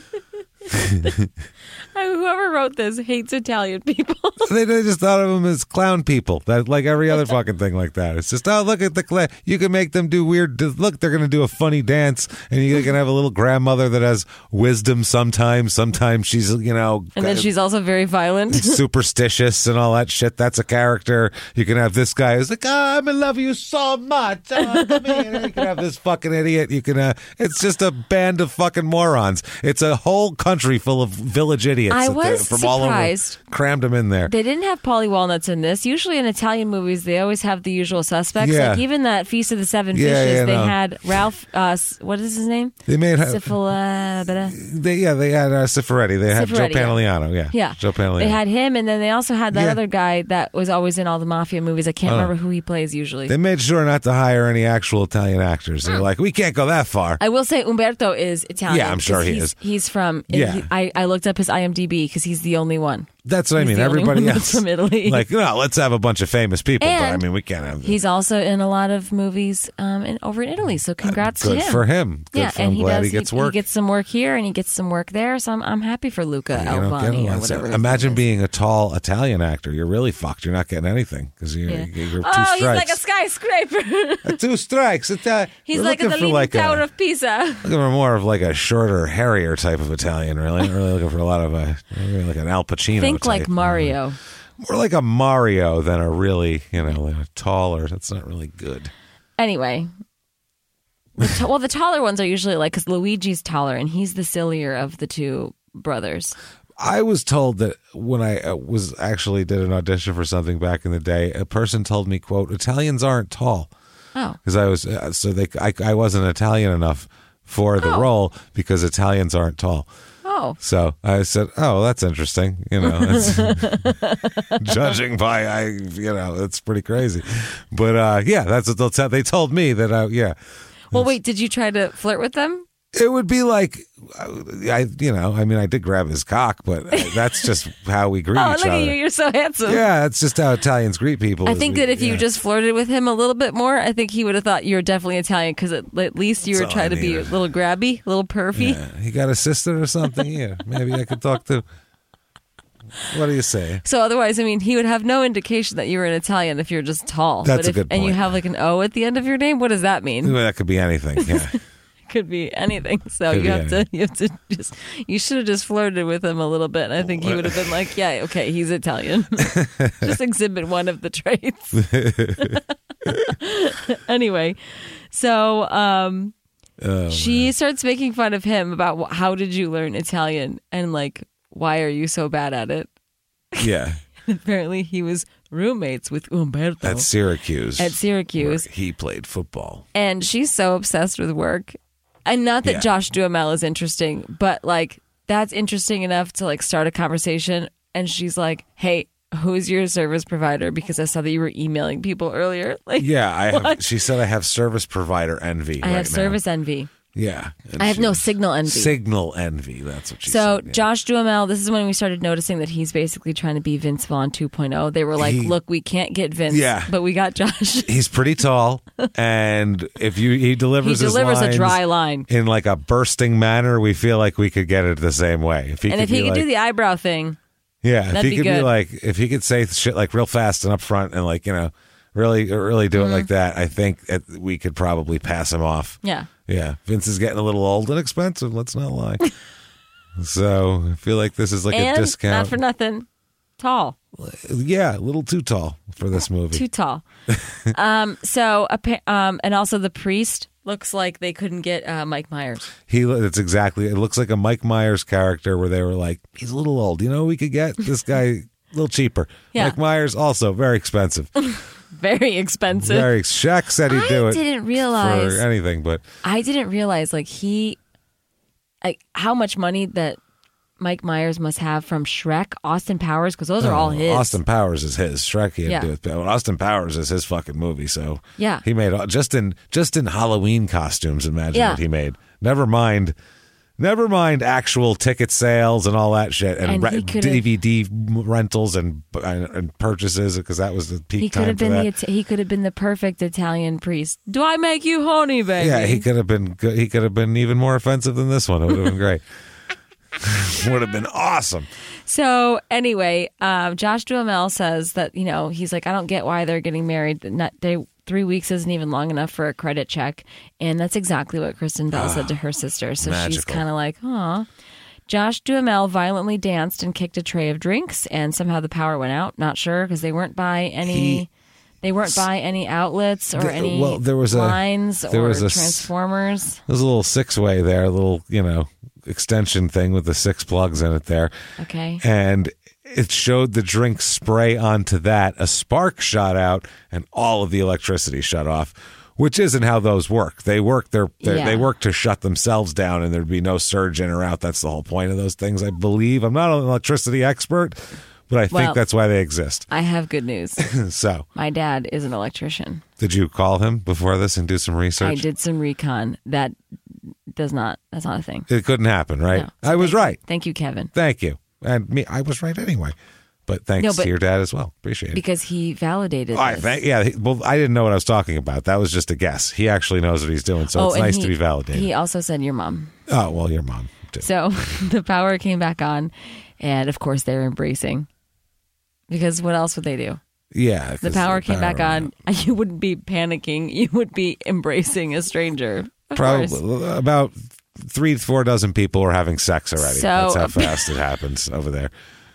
Whoever wrote this hates Italian people. They, they just thought of them as clown people. That like every other fucking thing like that. It's just, oh, look at the clown. You can make them do weird. Look, they're going to do a funny dance, and you can have a little grandmother that has wisdom sometimes. Sometimes she's, you know, And then she's also very violent. superstitious and all that shit. That's a character. You can have this guy who's like, oh, I'm in love with you so much. Oh, come here. You can have this fucking idiot. You can. Uh, it's just a band of fucking morons. It's a whole country full of village idiots. I that they- was from all over, surprised. crammed them in there. They didn't have Polly Walnuts in this. Usually in Italian movies, they always have the usual suspects. Yeah. Like even that Feast of the Seven Yeah, Fishes, yeah, they no. had Ralph, uh, s- what is his name? They made. Syphila, blah, blah. They yeah, they had uh, Cifaretti. They had Cifaretti, Joe yeah. Pantoliano. Yeah, Yeah. Joe Pantoliano. They had him, and then they also had that Yeah. other guy that was always in all the mafia movies. I can't Oh. remember who he plays usually. They made sure not to hire any actual Italian actors. They're like, we can't go that far. I will say Umberto is Italian. Yeah, I'm sure 'cause he he's, is. He's from. Yeah. he- I, I looked up his I M D B because he's the only one. That's what He's I mean. the only Everybody one else that's from Italy. Like, no, let's have a bunch of famous people. But I And mean, we can't have. He's also in a lot of movies um, in, over in Italy. So congrats good to him. for him. Good yeah, for and I'm he glad does. he gets he, work. He gets some work here, and he gets some work there. So I'm, I'm happy for Luca You don't get Albani one. or whatever. his Imagine name is. being a tall Italian actor. You're really fucked. You're not getting anything because you're, Yeah. you're two Oh, he's strikes. like a skyscraper. two strikes. It's, uh, he's we're like the looking for Leaning like Tower a, of Pisa. looking for more of like a shorter, hairier type of Italian. Really, really looking for a lot of a like an Al Pacino. Think type. like Mario. More like a Mario than a really, you know, like a taller. That's not really good. Anyway. The t- well, the taller ones are usually like, because Luigi's taller, and he's the sillier of the two brothers. I was told that when I uh, was actually did an audition for something back in the day, a person told me, "quote Italians aren't tall," Oh. because I was uh, so they I, I wasn't Italian enough for the Oh. role because Italians aren't tall. Oh. So I said, "Oh, that's interesting." You know, that's, judging by I, you know, it's pretty crazy. But uh, yeah, that's what they'll tell. They told me that. I, yeah, Well, wait, did you try to flirt with them? it would be like, I, you know, I mean, I did grab his cock, but that's just how we greet Oh, each look other. at you. You're so handsome. Yeah, that's just how Italians greet people. I is think we- that if you yeah. just flirted with him a little bit more, I think he would have thought you were definitely Italian, because at, at least you That's were all trying I to be a needed. little grabby, a little pervy. Yeah. He got a sister or something? Yeah, maybe I could talk to. What do you say? So otherwise, I mean, he would have no indication that you were an Italian if you're just tall. That's but a if, good And you point. have like an O at the end of your name. What does that mean? Well, that could be anything. Yeah. Could be anything. So Could you be have to, you have to just, you should have just flirted with him a little bit. And I think he would have been like, yeah, okay, he's Italian. Just exhibit one of the traits. Anyway, so um, Oh, she man. starts making fun of him about wh- how did you learn Italian and like why are you so bad at it? Yeah. Apparently, he was roommates with Umberto At Syracuse. at Syracuse, where he played football. and she's so obsessed with work. And not that Yeah. Josh Duhamel is interesting, but like that's interesting enough to like start a conversation. And she's like, "Hey, who's your service provider? Because I saw that you were emailing people earlier." Like, Yeah, I have. What? She said I have service provider envy. I right have now. service envy. Yeah, and I have she- no signal envy. Signal envy. That's what she So said. yeah. Josh Duhamel, this is when we started noticing that he's basically trying to be Vince Vaughn two point oh. They were like, He- "Look, we can't get Vince, Yeah. but we got Josh." He's pretty tall, and if you he delivers He his delivers a lines dry line. in like a bursting manner, we feel like we could get it the same way. If he And could if he be could like, do the eyebrow thing, yeah, if that'd he be could be good. like, if he could say shit like real fast and up front and like you know, really really do it Mm-hmm. like that, I think it, we could probably pass him off. yeah. Yeah, Vince is getting a little old and expensive. Let's not lie. So I feel like this is like And a discount. not for nothing, tall. Yeah, a little too tall for this movie. Too tall. um, so, appa- um, and also the priest looks like they couldn't get uh, Mike Myers. He, it's exactly. It looks like a Mike Myers character where they were like, he's a little old. You know, we could get this guy a little cheaper. Yeah. Mike Myers also very expensive. Very expensive. Very. Shaq said he'd I do it. didn't realize. for anything, but I didn't realize like he, like how much money that Mike Myers must have from Shrek, Austin Powers, because those are all Oh, his. Austin Powers is his. Shrek he had Yeah. to do with, but Austin Powers is his fucking movie. So Yeah. he made all- just in just in Halloween costumes. Imagine Yeah. what he made. Never mind. Never mind actual ticket sales and all that shit, and, And re- he could've- D V D rentals and and, and purchases because that was the peak He could time have for been that. the Ita- he could have been the perfect Italian priest. Do I make you honey, baby? Yeah, he could have been good. He could have been even more offensive than this one. It would have been great. Would have been awesome. So anyway, um, Josh Duhamel says that you know he's like I don't get why they're getting married. Not they three weeks isn't even long enough for a credit check, and that's exactly what Kristen Bell said to her sister. So she's magical. kind of like, "Aw." Josh Duhamel violently danced and kicked a tray of drinks, and somehow the power went out. Not sure because they weren't by any. He- they weren't by any outlets or The- any well, there was a- lines there or was a s- transformers. There's a little six way there, a little you know extension thing with the six plugs in it there. Okay. And it showed the drink spray onto that. A spark shot out, and all of the electricity shut off, which isn't how those work. They work. They're, they're Yeah. they work to shut themselves down, and there'd be no surge in or out. That's the whole point of those things, I believe. I'm not an electricity expert, but I think Well- that's why they exist. I have good news. So, My dad is an electrician. did you call him before this and do some research? I did some recon. That does not. That's not a thing. It couldn't happen, right? No. I was right. Thank you, Kevin, Thank you. And me, I was right anyway. But thanks No, but- to your dad as well. Appreciate it. because he validated. All right, this. thank, yeah. he- Well, I didn't know what I was talking about. That was just a guess. He actually knows what he's doing, so oh, it's and nice he, to be validated. He also said your mom. oh, well, your mom too. So the power came back on, and of course they're embracing. Because what else would they do? yeah, The 'cause power came back went on. You wouldn't be panicking. You would be embracing a stranger. Of Probably course. about three, four dozen people were having sex already. So- That's how fast it happens over there.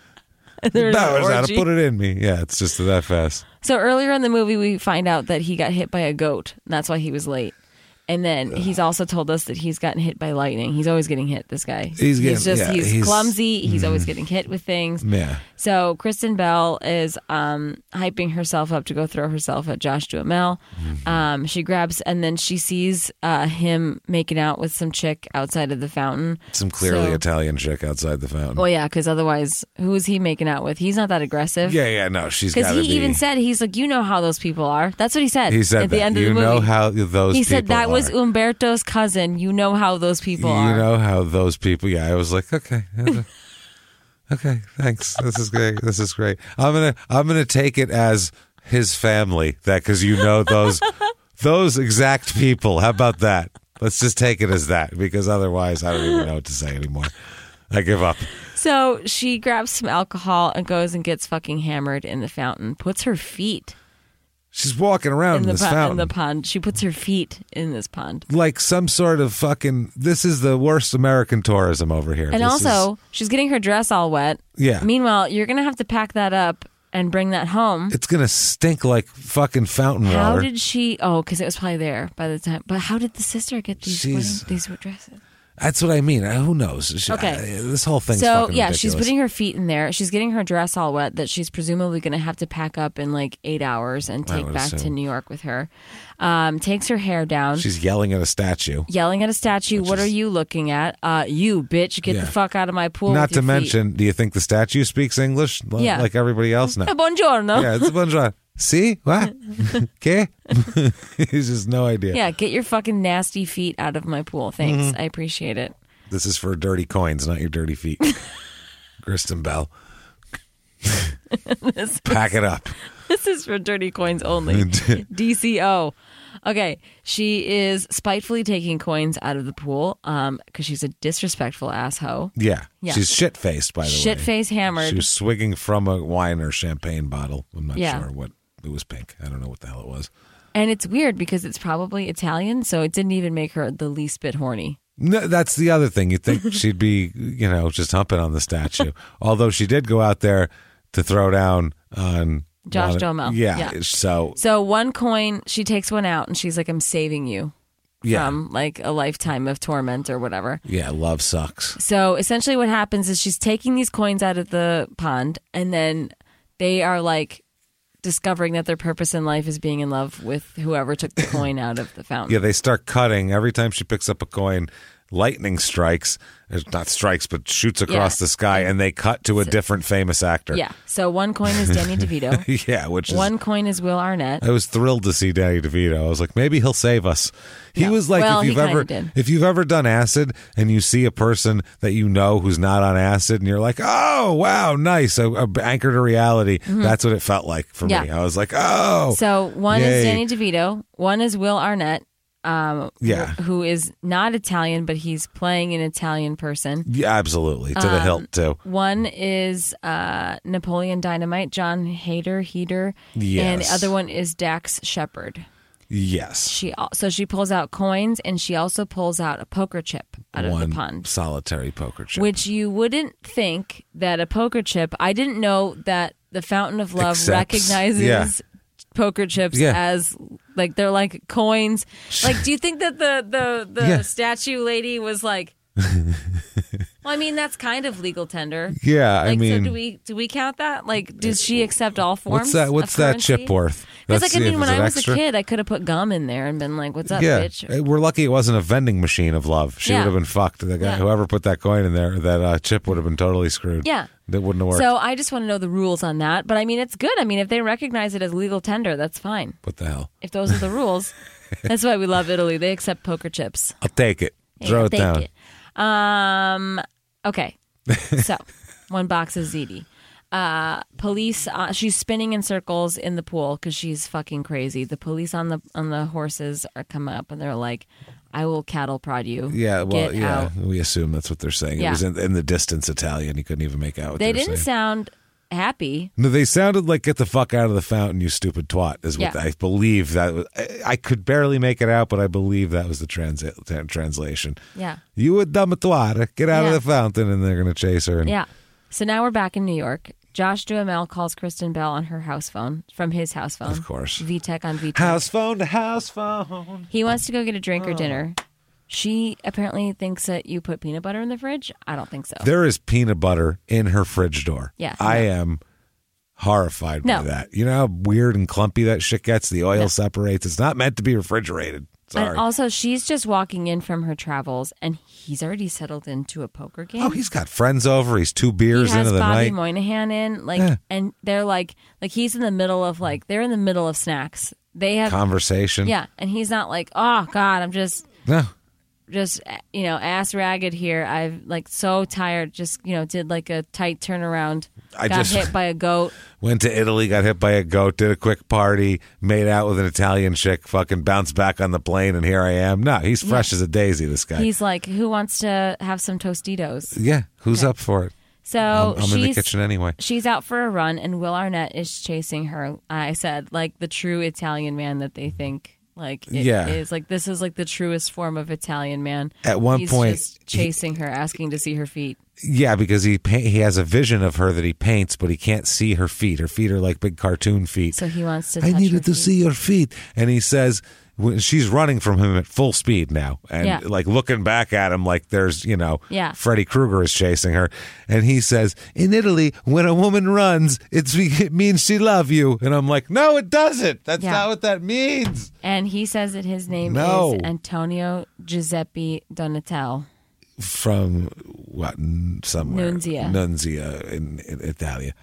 There's That an was how orgy. to put it in me. Yeah, it's just that fast. So earlier in the movie, we find out that he got hit by a goat. And that's why he was late. And then he's also told us that he's gotten hit by lightning. He's always getting hit, this guy. He's getting- just, yeah, he's, he's- clumsy. He's always getting hit with things. Yeah. So Kristen Bell is um, hyping herself up to go throw herself at Josh Duhamel. Mm-hmm. Um, she grabs, and then she sees uh, him making out with some chick outside of the fountain. Some clearly So- Italian chick outside the fountain. Well, yeah, because otherwise, who is he making out with? He's not that aggressive. yeah, yeah, no, she's got Because to he be. even said, he's like, you know how those people are. That's what he said. he said at that. the end of you the movie. know how those he people said that was are. Umberto's cousin. You know how those people You are. know how those people. Yeah, I was like, okay, okay, thanks. This is great. This is great. I'm gonna, I'm gonna take it as his family. That because you know those, those exact people. How about that? Let's just take it as that because otherwise, I don't even know what to say anymore. I give up. So she grabs some alcohol and goes and gets fucking hammered in the fountain. Puts her feet She's walking around in in, the, this po- fountain in the pond. She puts her feet in this pond. like some sort of fucking. This is the worst American tourism over here. And This also, is- she's getting her dress all wet. Yeah. Meanwhile, you're going to have to pack that up and bring that home. It's going to stink like fucking fountain How water. did she? Oh, because it was probably there by the time. But how did the sister get these wedding, She's- these dresses? That's what I mean. Uh, Who knows? She, Okay. I- this whole thing's So fucking yeah, ridiculous. she's putting her feet in there. She's getting her dress all wet that she's presumably going to have to pack up in like eight hours and I take would back to assume. New York with her. Um, takes her hair down. She's yelling at a statue. Yelling at a statue. Which What is- are you looking at? Uh, you bitch, get Yeah. the fuck out of my pool. Not with to your feet. mention, do you think the statue speaks English li- Yeah. like everybody else? No. Eh, buongiorno. Yeah, it's a bonjour. See? What? Okay? He's just no idea. Yeah, get your fucking nasty feet out of my pool. Thanks. Mm-hmm. I appreciate it. This is for dirty coins, not your dirty feet. Kristen Bell. Pack it up. This is for dirty coins only. D C O. Okay, she is spitefully taking coins out of the pool um, because she's a disrespectful assho. Yeah. Yeah. She's shit faced, by the way. Shit face hammered. She was swigging from a wine or champagne bottle. I'm not Yeah. sure what. It was pink. I don't know what the hell it was. And it's weird because it's probably Italian, so it didn't even make her the least bit horny. No, that's the other thing. You'd think she'd be, you know, just humping on the statue. Although she did go out there to throw down on Josh on- Duhamel. Yeah, Yeah. So So one coin, she takes one out and she's like, I'm saving you yeah, from like a lifetime of torment or whatever. yeah. Love sucks. So essentially what happens is she's taking these coins out of the pond and then they are like discovering that their purpose in life is being in love with whoever took the coin out of the fountain. Yeah, they start cutting every time she picks up a coin. Lightning strikes, not strikes, but shoots across Yeah. the sky, and they cut to a different famous actor. Yeah. So one coin is Danny DeVito. yeah, which is One coin is Will Arnett. I was thrilled to see Danny DeVito. I was like, maybe he'll save us. He No. was like, Well, if he you've kinda ever, did. if you've ever done acid and you see a person that you know who's not on acid, and you're like, oh wow, nice, a, a anchor to reality. That's what it felt like for Mm-hmm. Yeah. me. I was like, oh, So one Yay. is Danny DeVito. One is Will Arnett. Um, Yeah. wh- who is not Italian, but he's playing an Italian person. yeah, absolutely to the Um, hilt too. One is uh, Napoleon Dynamite, John Hader, Heater, and the Yes. other one is Dax Shepard. Yes, She al- so she pulls out coins and she also pulls out a poker chip out one of the pond, solitary poker chip. which you wouldn't think that a poker chip. I didn't know that the Fountain of Love Accepts- recognizes yeah. poker chips Yeah. as like they're like coins. Like, do you think that the the the Yeah. statue lady was like? Well, I mean, that's kind of legal tender. yeah, I Like, mean, so do we do we count that? Like, does she accept all forms? what's that? What's of that currency? chip worth? Because Let's like I see if mean, when it's I an was extra. a kid, I could have put gum in there and been like, "What's up, Yeah, bitch?" Eh, we're lucky it wasn't a vending machine of love. She Yeah. would have been fucked. The guy, Yeah. whoever put that coin in there, that uh, chip would have been totally screwed. Yeah. that wouldn't have worked. So I just want to know the rules on that. But I mean, it's good. I mean, if they recognize it as legal tender, that's fine. what the hell? If those are the rules, that's why we love Italy. They accept poker chips. I'll take it. Throw Yeah, it take down. it. Um. Okay. So one box of ziti. Uh, police. Uh, she's spinning in circles in the pool because she's fucking crazy. The police on the on the horses are coming up and they're like, "I will cattle prod you." Yeah, well, Get yeah. out." We assume that's what they're saying. It Yeah. was in, in the distance Italian. You couldn't even make out what They they, were didn't saying. sound happy. No, they sounded like "get the fuck out of the fountain, you stupid twat." Is what Yeah. I believe that was. I, I could barely make it out, but I believe that was the transi- tra- translation. Yeah. You a dumb twat, get out Yeah. of the fountain, and they're gonna chase her. And Yeah. So now we're back in New York. Josh Duhamel calls Kristen Bell on her house phone from his house phone. Of course. V TEC on V TEC. House phone to house phone. He wants to go get a drink Oh. or dinner. She apparently thinks that you put peanut butter in the fridge. I don't think so. There is peanut butter in her fridge door. Yeah, I no. am horrified No. by that. You know how weird and clumpy that shit gets? The oil No. separates. It's not meant to be refrigerated. Sorry. And also, she's just walking in from her travels, and he's already settled into a poker game. oh, he's got friends over. He's two he beers has into the Bobby night. Moynihan in, like, Yeah. and they're like, like he's in the middle of like, they're in the middle of snacks. They have, Conversation. yeah, and he's not like, oh God, I'm just. No. just you know ass ragged here. I've like so tired. Just you know did like a tight turnaround. I got just- hit by a goat. Went to Italy, got hit by a goat, did a quick party, made out with an Italian chick, fucking bounced back on the plane, and here I am. No, he's fresh as a daisy, this guy. He's like, who wants to have some Tostitos? yeah, who's up for it? So I'm, I'm she's in the kitchen anyway. she's out for a run, and Will Arnett is chasing her. I said like the true Italian man that they think Like, it Yeah. is like this is like the truest form of Italian man. At one He's point, just chasing her, asking to see her feet. Yeah, because he pa- he has a vision of her that he paints, but he can't see her feet. Her feet are like big cartoon feet. So he wants to. I touch needed her to feet. see your feet, and he says when she's running from him at full speed now, and Yeah. like looking back at him like there's you know Yeah. Freddy Krueger is chasing her, and he says in Italy when a woman runs, it's it means she love you, and I'm like no, it doesn't. That's Yeah. not what that means. And he says that his name No. is Antonio Giuseppe Donatello. From what somewhere Nunzia. Nunzia in, in Italia.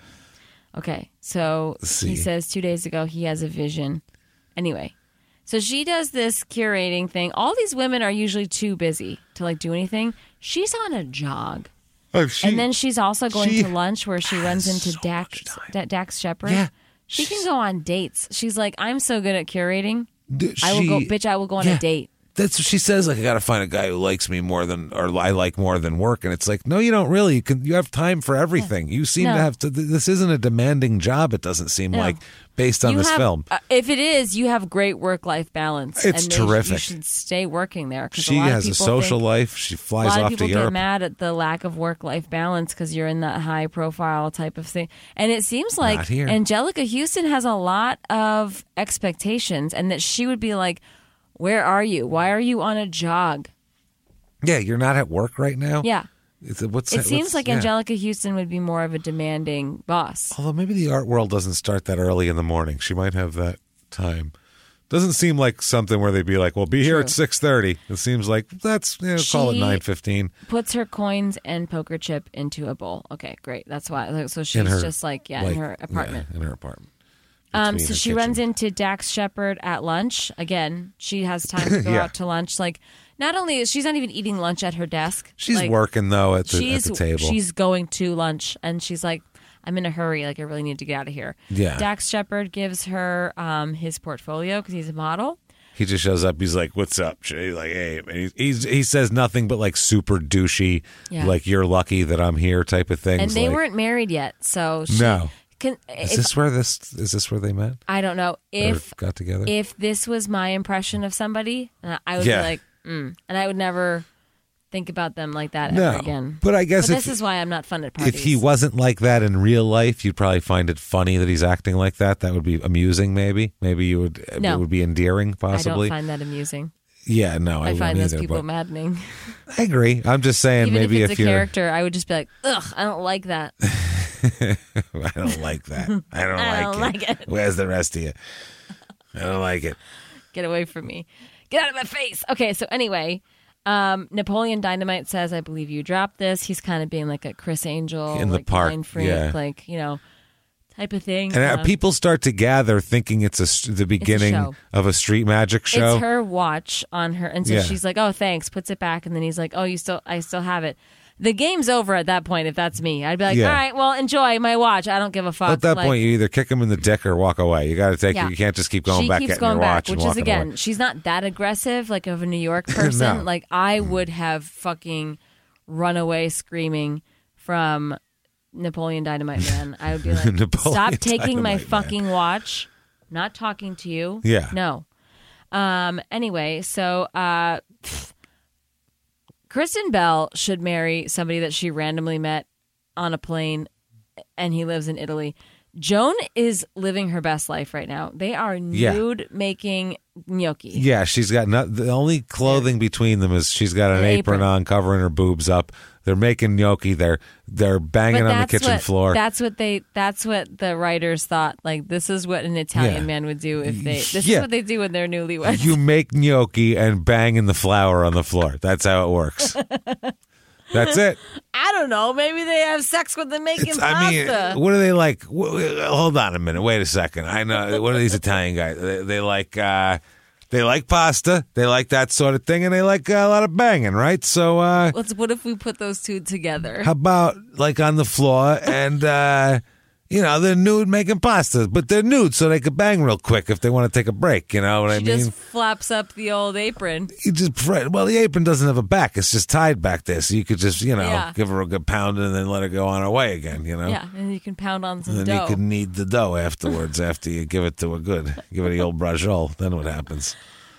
Okay, so See. he says two days ago he has a vision. Anyway, so she does this curating thing. All these women are usually too busy to like do anything. She's on a jog. Oh, she, And then she's also going she to lunch where she runs has into so Dax, much time. Da- Dax Shepard. Yeah. She can go on dates. She's like, I'm so good at curating. D- I will go, she- bitch, I will go on Yeah. a date. That's what she says. Like, I got to find a guy who likes me more than, or I like more than work. And it's like, no, you don't really. You can. You have time for everything. You seem No. to have to. This isn't a demanding job. It doesn't seem No. like based on You this have- film. uh, if it is, you have great work-life balance. It's and they- terrific. You should stay working there. 'Cause She a lot has of a people social think, life. She A flies lot off of people to get Europe. mad at the lack of work-life balance because you're in that high-profile type of thing. And it seems like Not here. Angelica Houston has a lot of expectations, and that she would be like, "Where are you? Why are you on a jog?" Yeah, you're not at work right now. Yeah, It's, what's it that- seems what's- like yeah. Angelica Houston would be more of a demanding boss. Although maybe the art world doesn't start that early in the morning. She might have that time. Doesn't seem like something where they'd be like, "Well, be here True. at six thirty." It seems like that's you know, call it She- nine fifteen. Puts her coins and poker chip into a bowl. Okay, great. That's why. like, So she's In her, just like, yeah, like, in her apartment. Yeah, in her apartment. Um, Between so her she kitchen. runs into Dax Shepard at lunch. Again, she has time to go Yeah. out to lunch. Like, not only is she's not even eating lunch at her desk. She's like, working though at the, at she's the table. she's going to lunch, and she's like, "I'm in a hurry. Like, I really need to get out of here." Yeah. Dax Shepard gives her um, his portfolio because he's a model. He just shows up. He's like, "What's up?" He's like, "Hey," and he, he's, he says nothing but like super douchey, Yeah. like "You're lucky that I'm here" type of things. And they like, weren't married yet, so she No. Can, Is if- this where this is this where they met? I don't know Or if got together? if this was my impression of somebody, uh, I would Yeah. be like, mm, and I would never think about them like that No. ever again. But I guess But if- this is why I'm not fun at parties. If he wasn't like that in real life, you'd probably find it funny that he's acting like that. That would be amusing, maybe. Maybe you would. No. It would be endearing, I possibly. don't find that amusing. yeah, no, I, I, find wouldn't those either. people but maddening. I agree. I'm just saying, Even maybe if it's a you're. character, I would just be like, ugh, I don't like that. I don't like that. I don't, I like, don't it. like it. Where's the rest of you? I don't like it. Get away from me. Get out of my face. Okay, so anyway, um, Napoleon Dynamite says, I believe you dropped this. He's kind of being like a Chris Angel, In the like park, line freak, yeah. like, you know, type of thing. And uh, Uh, people start to gather thinking it's a, st- the beginning show. of a street magic show. It's her watch on her, and so Yeah. she's like, "Oh, thanks." Puts it back, and then he's like, "Oh, you still, I still have it." The game's over at that point. If that's me, I'd be like, Yeah. "All right, well, enjoy my watch. I don't give a fuck." At that Like, point, you either kick him in the dick or walk away. You got to take. Yeah. You can't just keep going she back keeps getting going your back, watch which and is walking again, away. she's not that aggressive, like of a New York person. No. Like I would have fucking run away screaming from Napoleon Dynamite Man. I would be like, Napoleon "Stop taking my Dynamite Man." fucking watch. I'm not talking to you." Yeah. No. Um. Anyway, so uh, Kristen Bell should marry somebody that she randomly met on a plane, and he lives in Italy. Joan is living her best life right now. They are Yeah. nude making gnocchi. Yeah, she's got not, the only clothing between them is she's got an, An apron, apron. on, covering her boobs up. They're making gnocchi. They're they're banging But on the that's kitchen what, floor. That's what they. That's what the writers thought. Like this is what an Italian Yeah. man would do if they. This Yeah. is what they do when they're newlyweds. You make gnocchi and bang in the flour on the floor. That's how it works. That's it. I don't know. Maybe they have sex with them making It's, pasta. I mean, what are they like? wh- Hold on a minute. Wait a second. I know. What are these Italian guys? They, they like. Uh, they like pasta. They like that sort of thing, and they like uh, a lot of banging, right? So, uh, Let's. What if we put those two together? how about like on the floor and uh, you know they're nude making pasta, but they're nude so they could bang real quick if they want to take a break. You know what I She mean? just flaps up the old apron. You just pray. Well, the apron doesn't have a back; it's just tied back there, so you could just you know Yeah. give her a good pounding and then let her go on her way again. You know. Yeah, and you can pound on some And then dough. you can knead the dough afterwards after you give it to a good, give it the old brajol. Then what happens?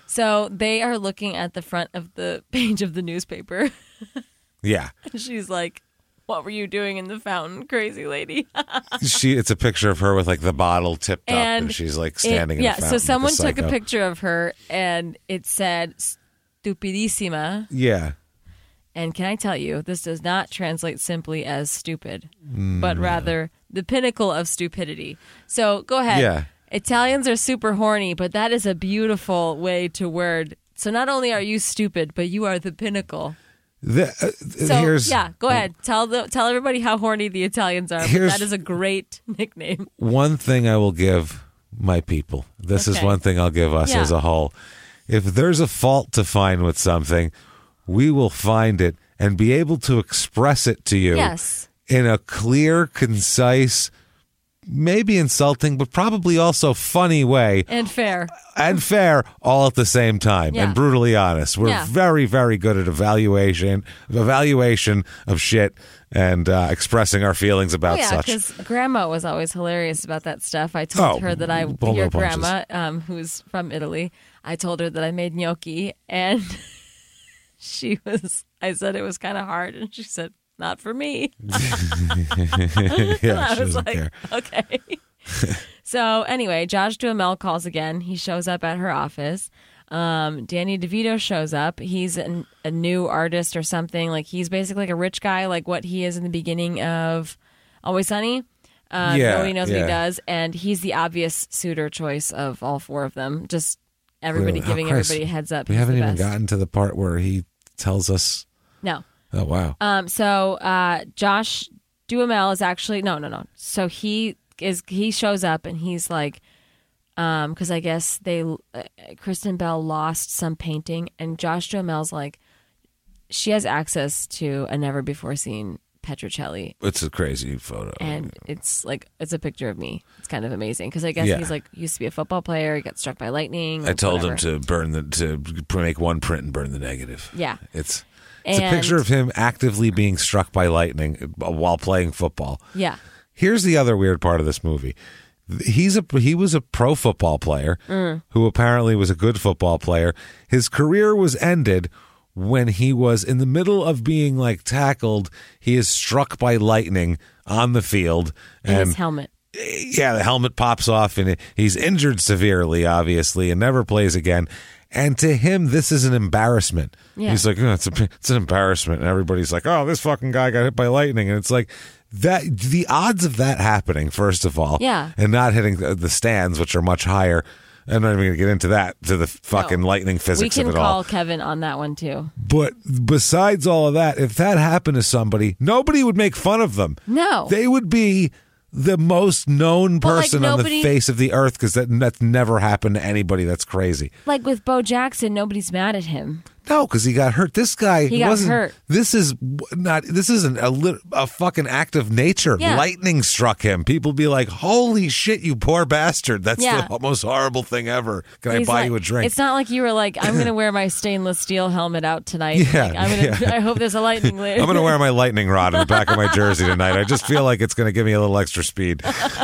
So they are looking at the front of the page of the newspaper. Yeah. She's like, what were you doing in the fountain, crazy lady? she It's a picture of her with like the bottle tipped up, And and she's like standing it, in yeah, the fountain. so someone like a took a psycho. picture of her, and it said stupidissima. Yeah. And can I tell you, this does not translate simply as stupid, Mm. but rather the pinnacle of stupidity. So go ahead. Yeah. Italians are super horny, but that is a beautiful way to word. So not only are you stupid, but you are the pinnacle. The, uh, So here's, yeah, go ahead. Tell the tell everybody how horny the Italians are. But Here's- that is a great nickname. One thing I will give my people. This is Okay. one thing I'll give us Yeah. as a whole. If there's a fault to find with something, we will find it and be able to express it to you Yes. in a clear, concise, maybe insulting, but probably also funny way And fair. and fair all at the same time, Yeah. and brutally honest. We're Yeah. very, very good at evaluation, evaluation of shit and uh, expressing our feelings Oh, about yeah, such. because Grandma was always hilarious about that stuff. I told Oh, her that I, bolo your punches. grandma, um, who's from Italy, I told her that I made gnocchi, and she was, I said it was kind of hard, and she said, not for me. yeah, I she was doesn't like, care. okay. So anyway, Josh Duhamel calls again. He shows up at her office. Um, Danny DeVito shows up. He's an, a new artist or something. Like he's basically like a rich guy, like what he is in the beginning of Always Sunny. Uh, Yeah, nobody knows what yeah. he does, and he's the obvious suitor choice of all four of them. Just everybody Oh, giving Christ. everybody a heads up. We he's haven't the even best. gotten to the part where he tells us. No. Oh, wow. Um, so uh, Josh Duhamel is actually no, no, no. So he is he shows up and he's like, um, because I guess they uh, Kristen Bell lost some painting, and Josh Duhamel's like, she has access to a never before seen Petrocelli, It's a crazy photo. and it's like it's a picture of me. It's kind of amazing because I guess Yeah. he's like used to be a football player. He got struck by lightning. I told whatever. him to burn the to make one print and burn the negative. Yeah. It's it's a And- picture of him actively being struck by lightning while playing football. Yeah. Here's the other weird part of this movie. He's a he was a pro football player Mm. who apparently was a good football player. His career was ended when he was in the middle of being like tackled. He is struck by lightning on the field, And and his helmet. yeah, the helmet pops off and he's injured severely, obviously, and never plays again. And to him, this is an embarrassment. Yeah. He's like, oh, it's, a, it's an embarrassment. And everybody's like, oh, this fucking guy got hit by lightning. And it's like, that the odds of that happening, first of all, Yeah. and not hitting the, the stands, which are much higher. I'm not even going to get into that, to the fucking No. lightning physics We can of it call all. Kevin on that one too. But besides all of that, if that happened to somebody, nobody would make fun of them. No. They would be the most known But, like, person on nobody- the face of the earth because that, that's never happened to anybody. That's crazy. Like with Bo Jackson, nobody's mad at him. No, because he got hurt. This guy He got wasn't. hurt. This is not. This isn't a lit, a fucking act of nature. Yeah. Lightning struck him. People be like, "Holy shit, you poor bastard! That's Yeah. the most horrible thing ever." Can He's I buy like- you a drink? It's not like you were like, I'm going to wear my stainless steel helmet out tonight. Yeah, Like, I'm gonna, yeah. I hope there's a lightning later. I'm going to wear my lightning rod in the back of my jersey tonight. I just feel like it's going to give me a little extra speed.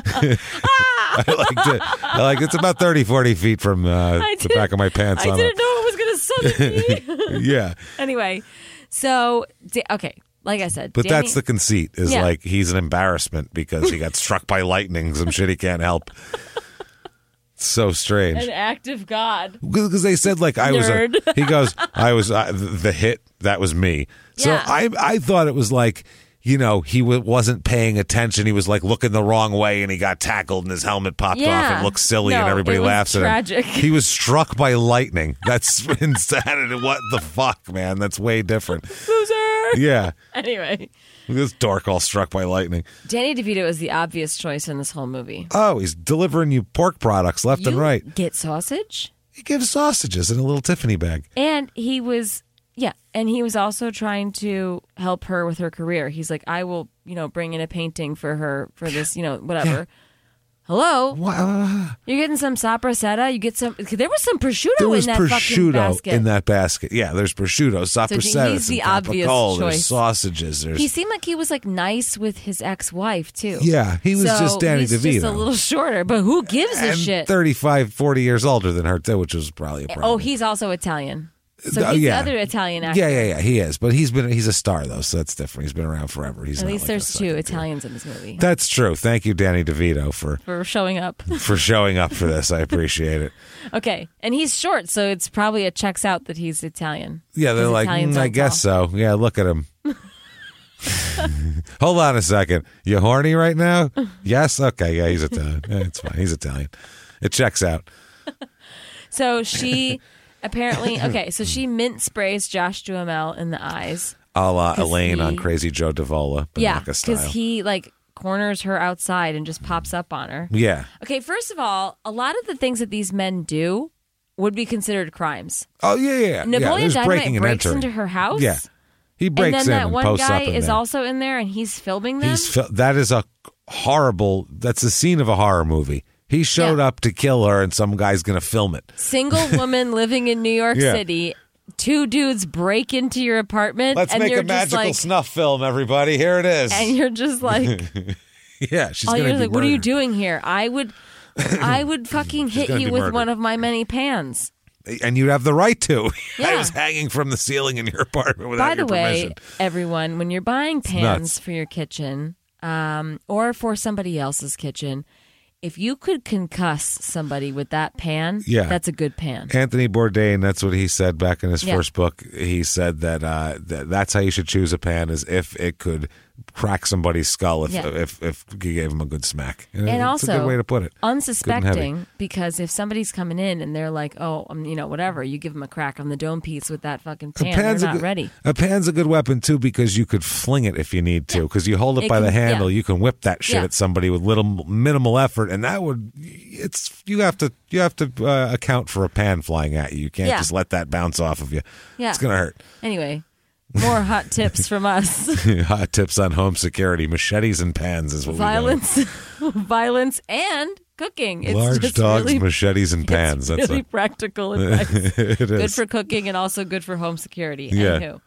I like to, I like it's about thirty, forty feet from uh, I the didn't- back of my pants. I on didn't know it was going to suck me. Yeah, Anyway, so, da- okay, like I said. but Danny- that's the conceit. Is Yeah. like he's an embarrassment because he got struck by lightning. Some shit he can't help. It's so strange. an act of God. Because they said like I was a, Nerd. he goes I was uh, the hit that was me. So Yeah. I I thought it was like, you know, he w- wasn't paying attention. He was like looking the wrong way and he got tackled and his helmet popped off Yeah. and looked silly No, and everybody it was laughs tragic. at him. He was struck by lightning. That's insanity. What the fuck, man? That's way different. Loser. Yeah. Anyway, This dork all struck by lightning. Danny DeVito is the obvious choice in this whole movie. Oh, he's delivering you pork products left You and right. get sausage? He gives sausages in a little Tiffany bag. And he was, yeah, and he was also trying to help her with her career. He's like, I will, you know, bring in a painting for her for this, you know, whatever. Hello? Wow. You're getting some sopressata. You get some. There was some prosciutto There was in that fucking prosciutto basket. in that basket. Yeah, there's prosciutto, sopressata, he's the some obvious capicola, there's choice. sausages. There's He seemed like he was like nice with his ex-wife too. yeah, he was so just Danny he's DeVito. just a little shorter, but who gives a and shit? thirty-five, forty years older than her too, which was probably a problem. Oh, he's also Italian. So Oh, he's yeah. the other Italian actor. Yeah, yeah, yeah. He is, but he's been he's a star though, so that's different. He's been around forever. He's At not least like there's a two second tier. Italians in this movie That's true. Thank you, Danny DeVito, for for showing up. for showing up for this. I appreciate it. Okay, and he's short, so it's probably it checks out that he's Italian. Yeah, they're 'Cause like, Italians mm, I aren't guess tall. so. Yeah, look at him. Hold on a second. You horny right now? Yes. Okay. Yeah, he's Italian. Yeah, it's fine. He's Italian. It checks out. So she apparently okay. So she mint sprays Josh Duhamel in the eyes. A la 'Cause Elaine he- on Crazy Joe Davola. Yeah, Banaka style. because he like corners her outside and just pops up on her. Yeah. Okay, first of all, a lot of the things that these men do would be considered crimes. Oh yeah, yeah. yeah. Napoleon yeah, there's Dynamite breaking and breaks entering. into her house. Yeah. He breaks and then in that and one posts guy up in is there. also in there, and he's filming them. He's fil- that is a horrible. That's the scene of a horror movie. He showed Yeah. up to kill her, and some guy's gonna film it. Single woman living in New York Yeah. City. Two dudes break into your apartment. Let's and make you're a just magical like, snuff film, everybody. Here it is. and you're just like, yeah, she's oh, gonna you're be like, what are you murdered. doing here? I would, I would fucking hit gonna you be with murdered. one of my many pans. And you'd have the right to. I Yeah. was hanging from the ceiling in your apartment without By the your way, permission. everyone, when you're buying nuts. pans for your kitchen, um, or for somebody else's kitchen, if you could concuss somebody with that pan, Yeah. that's a good pan. Anthony Bourdain, that's what he said back in his Yeah. first book. He said that, uh, that that's how you should choose a pan, is if it could crack somebody's skull if Yeah. if, if you gave him a good smack. And it's also, a good way to put it. unsuspecting, because if somebody's coming in and they're like, oh, um, you know, whatever, you give them a crack on the dome piece with that fucking A pan, pan's they're a not good, ready. A pan's a good weapon too, because you could fling it if you need to. Because you hold it, It by the can- handle, yeah. you can whip that shit Yeah. at somebody with little minimal effort, and that would it's you have to you have to uh, account for a pan flying at you. You can't Yeah. just let that bounce off of you. Yeah. It's gonna hurt. Anyway, more hot tips from us. Hot tips on home security: machetes and pans is what we Violence, violence, and cooking. got. It's Large just dogs, really, machetes, and pans. It's That's really what practical advice. it is. Good for cooking and also good for home security. Yeah. Anywho.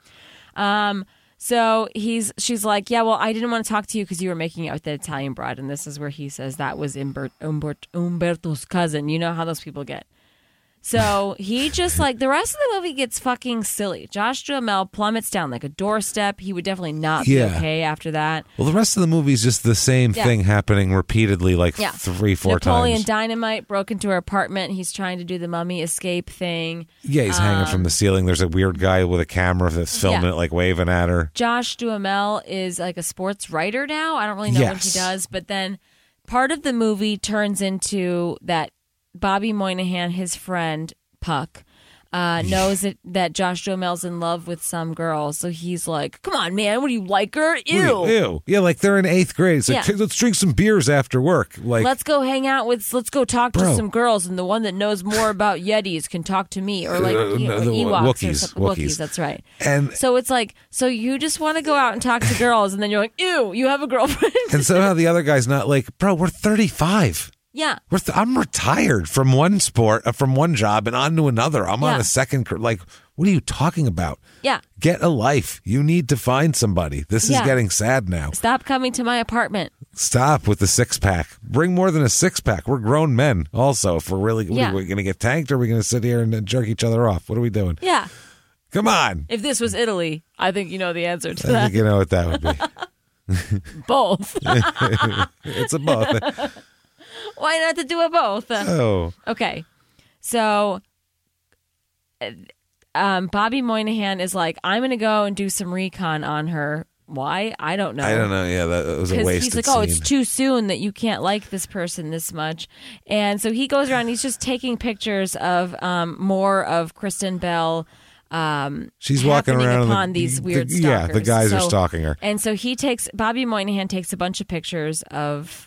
Um, so he's she's like, yeah, well, I didn't want to talk to you because you were making out with the Italian broad, and this is where he says that was Umbert, Umbert, Umberto's cousin. You know how those people get. So he just like the rest of the movie gets fucking silly. Josh Duhamel plummets down like a doorstep. He would definitely not be Yeah. okay after that. Well, the rest of the movie is just the same Yeah. thing happening repeatedly, like Yeah. three, four Napoleon times. Dynamite broke into her apartment. He's trying to do the mummy escape thing. Yeah, he's hanging from the ceiling. There's a weird guy with a camera that's filming Um, Yeah. it, like waving at her. Josh Duhamel is like a sports writer now. I don't really know what Yes. he does, but then part of the movie turns into that Bobby Moynihan, his friend Puck, uh, knows that, that Josh Duhamel's in love with some girl. So he's like, come on, man, what do you like her? Ew. Ew. Yeah, like they're in eighth grade. It's like, Yeah. "Hey, let's drink some beers after work. Like, Let's go hang out with, let's go talk to Bro. some girls, and the one that knows more about Yetis can talk to me. Or like Uh, you know, no, the Ewoks or Wookiees, something. Wookiees. That's right. and So it's like, so you just want to go out and talk to girls, and then you're like, ew, you have a girlfriend. and somehow the other guy's not like, bro, we're thirty-five. Yeah. We're th- I'm retired from one sport, uh, from one job, and on to another. I'm on Yeah. a second. Cur- like, what are you talking about? Yeah. Get a life. You need to find somebody. This is Yeah. getting sad now. Stop coming to my apartment. Stop with the six pack. Bring more than a six pack. We're grown men. Also, if we're really, what Yeah. are we going to get tanked, or are we going to sit here and uh, jerk each other off? What are we doing? Yeah. Come on. If this was Italy, I think you know the answer to I that. think you know what that would be. Both. It's a both. Why not to do it both? Oh, Okay. So uh, um, Bobby Moynihan is like, I'm going to go and do some recon on her. Why? I don't know. I don't know. Yeah, that was a Because wasted he's like, oh, it's scene. too soon that you can't like this person this much. And so he goes around, he's just taking pictures of um, more of Kristen Bell. Um, She's walking happening around and upon the- these the- weird yeah, stalkers. the guys are So- stalking her. And so he takes, Bobby Moynihan takes a bunch of pictures of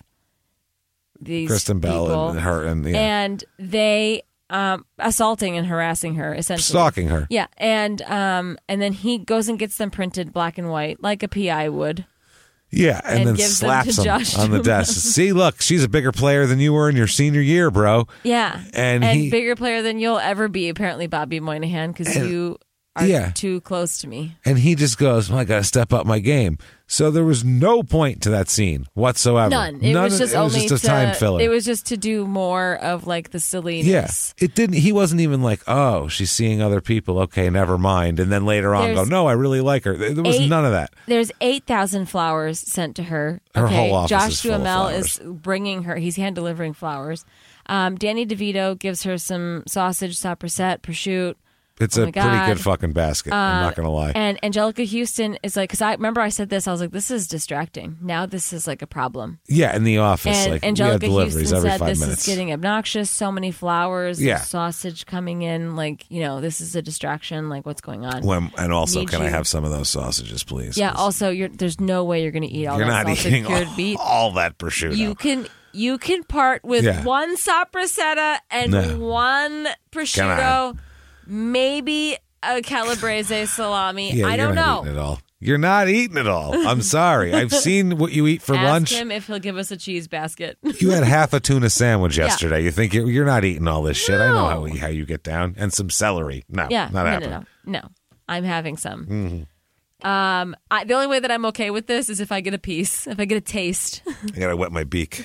these Kristen Bell people, and her and yeah, and they um, assaulting and harassing her, essentially. stalking her. Yeah, and um, and then he goes and gets them printed black and white, like a P I would. Yeah, and, And then gives them slaps to him Josh on the Duhamel. desk. See, look, she's a bigger player than you were in your senior year, bro. Yeah. And and he- bigger player than you'll ever be, apparently, Bobby Moynihan, because And- you are yeah. too close to me. And he just goes, well, I got to step up my game. So there was no point to that scene whatsoever. None. It None was of- just it was only just a to, time filler. It was just to do more of like the silliness. Yeah, it didn't. He wasn't even like, "Oh, she's seeing other people. Okay, never mind." And then later on, There's go, "No, I really like her." There was eight- none of that. There's eight thousand flowers sent to her. Her okay? whole office Josh is full of Duhamel flowers. is bringing her. He's hand delivering flowers. Um, Danny DeVito gives her some sausage, sopressette, prosciutto. It's Oh a my pretty God. good fucking basket. I'm not gonna lie. And Angelica Houston is like, because I remember I said this. I was like, this is distracting. Now this is like a problem. Yeah, in the office, And like Angelica we have deliveries Houston every said five this minutes. is getting obnoxious. So many flowers, Yeah. sausage coming in. Like, you know, this is a distraction. Like, what's going on? When- and also, Need can I you- have some of those sausages, please? Yeah. 'Cause Also, you're, there's no way you're going to eat all you're that not salted eating cured all, beet. all that prosciutto. You can you can part with Yeah. one sopressata and No. one prosciutto, maybe a calabrese salami. yeah, I you're don't not know. eating it all. You're not eating it all. I'm sorry. I've seen what you eat for Ask lunch. him if he'll give us a cheese basket. You had half a tuna sandwich yesterday. You think you're, you're not eating all this shit? I know how, No. how you get down. And some celery. No, yeah, not no, happening. no, no, no. I'm having some. Mm-hmm. Um, I, the only way that I'm okay with this is if I get a piece, if I get a taste. I gotta wet my beak.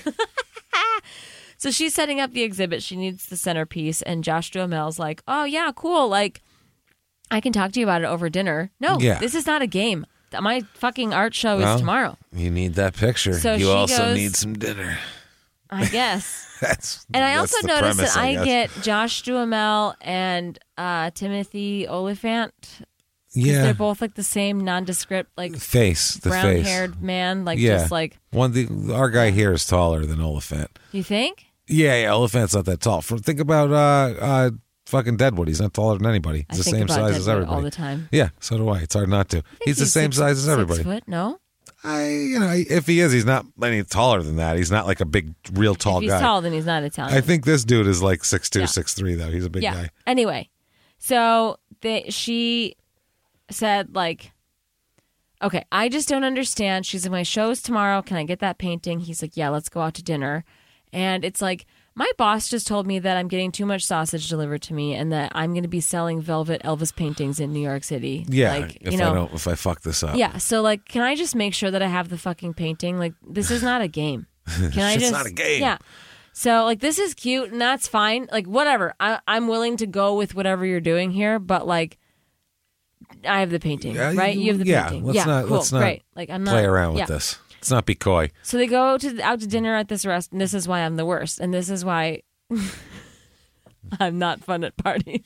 So she's setting up the exhibit. She needs the centerpiece, and Josh Duhamel's like, "Oh yeah, cool. Like, I can talk to you about it over dinner." No, Yeah. this is not a game. My fucking art show Well, is tomorrow. You need that picture. So you she also goes- need some dinner. I guess. That's And I that's also the noticed premise, that I, guess. get Josh Duhamel and uh, Timothy Oliphant. 'Cause yeah they're both like the same nondescript, like face the face. brown-haired man. Like Yeah. just like, One the our guy here is taller than Oliphant. you think? Yeah, yeah, Oliphant's not that tall. For, think about uh, uh, fucking Deadwood. He's not taller than anybody. He's I the think same about size as Deadwood everybody all the time. Yeah, so do I. It's hard not to. I think He's the same six- size as six everybody. foot? No, I, you know, if he is, he's not any taller than that. He's not like a big, real tall if he's guy. tall, then he's not Italian. I think this dude is like six two, Yeah. six three though. He's a big yeah. guy. Anyway, so they, she said like, okay, I just don't understand. She's in my shows tomorrow. Can I get that painting? He's like, yeah, let's go out to dinner. And it's like, my boss just told me that I'm getting too much sausage delivered to me and that I'm going to be selling velvet Elvis paintings in New York City. Yeah, like, if you know, I don't, if I fuck this up. yeah. So like, can I just make sure that I have the fucking painting? Like, this is not a game. Can I It's just? not a game. Yeah. So like, this is cute and that's fine. Like, whatever. I, I'm willing to go with whatever you're doing here, but like, I have the painting, Yeah, right? you- You have the yeah, painting. let's yeah, not- cool, let's not great. Like, I'm not Play around with yeah. this. Let's not be coy. So they go to out to dinner at this rest, and this is why I'm the worst, and this is why I'm not fun at parties.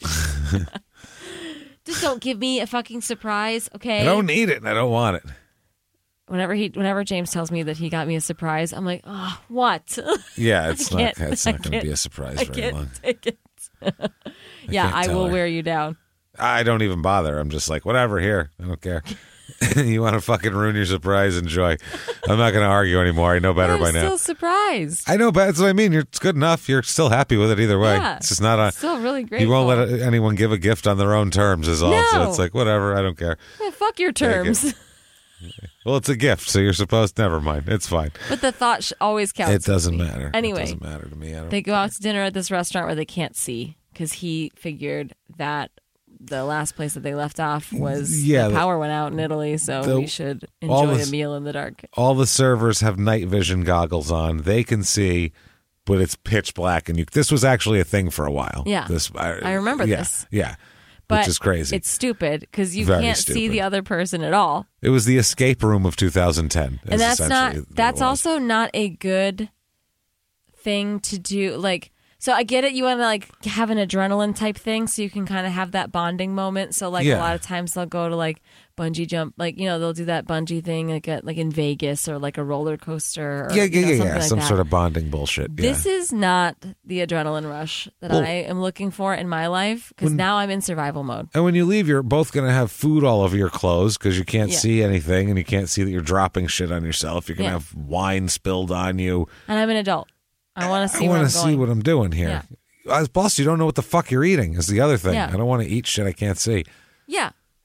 Just don't give me a fucking surprise, okay? I don't need it and I don't want it. Whenever he, whenever James tells me that he got me a surprise, I'm like, oh, what? Yeah, it's I not. can't- It's I not going to can't- be a surprise I very can't long. take it. yeah, can't I tell will her. wear you down. I don't even bother. I'm just like, whatever. Here, I don't care. You want to fucking ruin your surprise? Enjoy. I'm not going to argue anymore. I know better I'm by still now. surprised. I know, but that's what I mean. You're, it's good enough. You're still happy with it either way. Yeah. It's just not a. Still really great. You won't let anyone give a gift on their own terms, is all. So No. it's like, whatever. I don't care. fuck your Take it. terms. Well, it's a gift, so you're supposed. Never mind. It's fine. But the thought sh- always counts. It doesn't with me. matter. Anyway, it doesn't matter to me. I don't. they go out to dinner at this restaurant where they can't see because he figured that the last place that they left off was Yeah, the the- power went out in Italy, so the- we should all enjoy this- a meal in the dark. all the servers have night vision goggles on. They can see, but it's pitch black. And you, this was actually a thing for a while. Yeah. this I, I remember yeah, this. Yeah, But which is crazy. It's stupid because you Very can't see stupid. the other person at all. It was the escape room of two thousand ten, is And that's not essentially what that's it was. also not a good thing to do. Like, so I get it, you want to like have an adrenaline type thing so you can kind of have that bonding moment. So like Yeah. a lot of times they'll go to like bungee jump, like, you know, they'll do that bungee thing like at, like in Vegas or like a roller coaster or yeah, you yeah, know, yeah, something yeah. like some that. sort of bonding bullshit. This yeah. is not the adrenaline rush that Well, I am looking for in my life because when- now I'm in survival mode. And when you leave, you're both going to have food all over your clothes because you can't Yeah. see anything and you can't see that you're dropping shit on yourself. You're going to Yeah. have wine spilled on you. And I'm an adult. I want to see I where want I'm to see going. what I'm doing here. As boss, you don't know what the fuck you're eating is the other thing. Yeah. I don't want to eat shit I can't see. Yeah.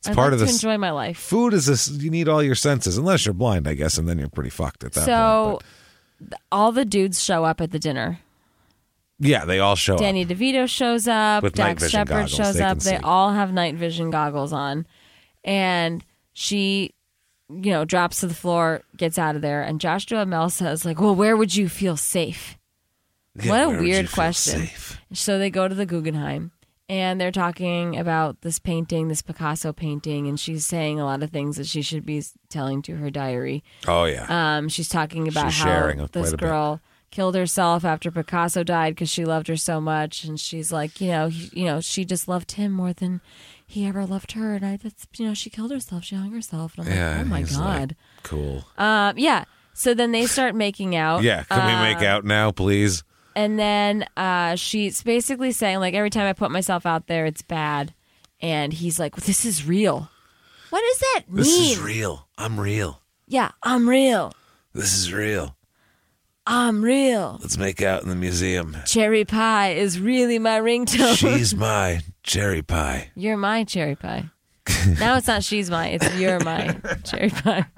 I'd part like of to this. enjoy my life. Food is this. You need all your senses, unless you're blind, I guess, and then you're pretty fucked at that So point. th- all the dudes show up at the dinner. But yeah, they all show Danny up. DeVito shows up. With night Dax vision Shepard goggles, shows they up. can They see. all have night vision goggles on. And she, you know, drops to the floor, gets out of there. And Josh Duhamel says, like, well, where would you feel safe? Yeah, what a where would you weird feel question. safe? So they go to the Guggenheim. And they're talking about this painting, this Picasso painting, and she's saying a lot of things that she should be telling to her diary. Oh yeah. Um, she's talking about She's how sharing quite this a bit. girl killed herself after Picasso died because she loved her so much, and she's like, you know, he, you know, she just loved him more than he ever loved her, and I, that's, you know, she killed herself, she hung herself, and I'm yeah. like, oh my he's god, like, cool. um, yeah. So then they start making out. Yeah. Can we make Uh, out now, please? And then uh, she's basically saying, like, every time I put myself out there, it's bad. And he's like, this is real. What does that mean? This is real. I'm real. Yeah, I'm real. This is real. I'm real. Let's make out in the museum. Cherry pie is really my ringtone. She's my cherry pie. You're my cherry pie. Now it's not she's my, it's you're my cherry pie.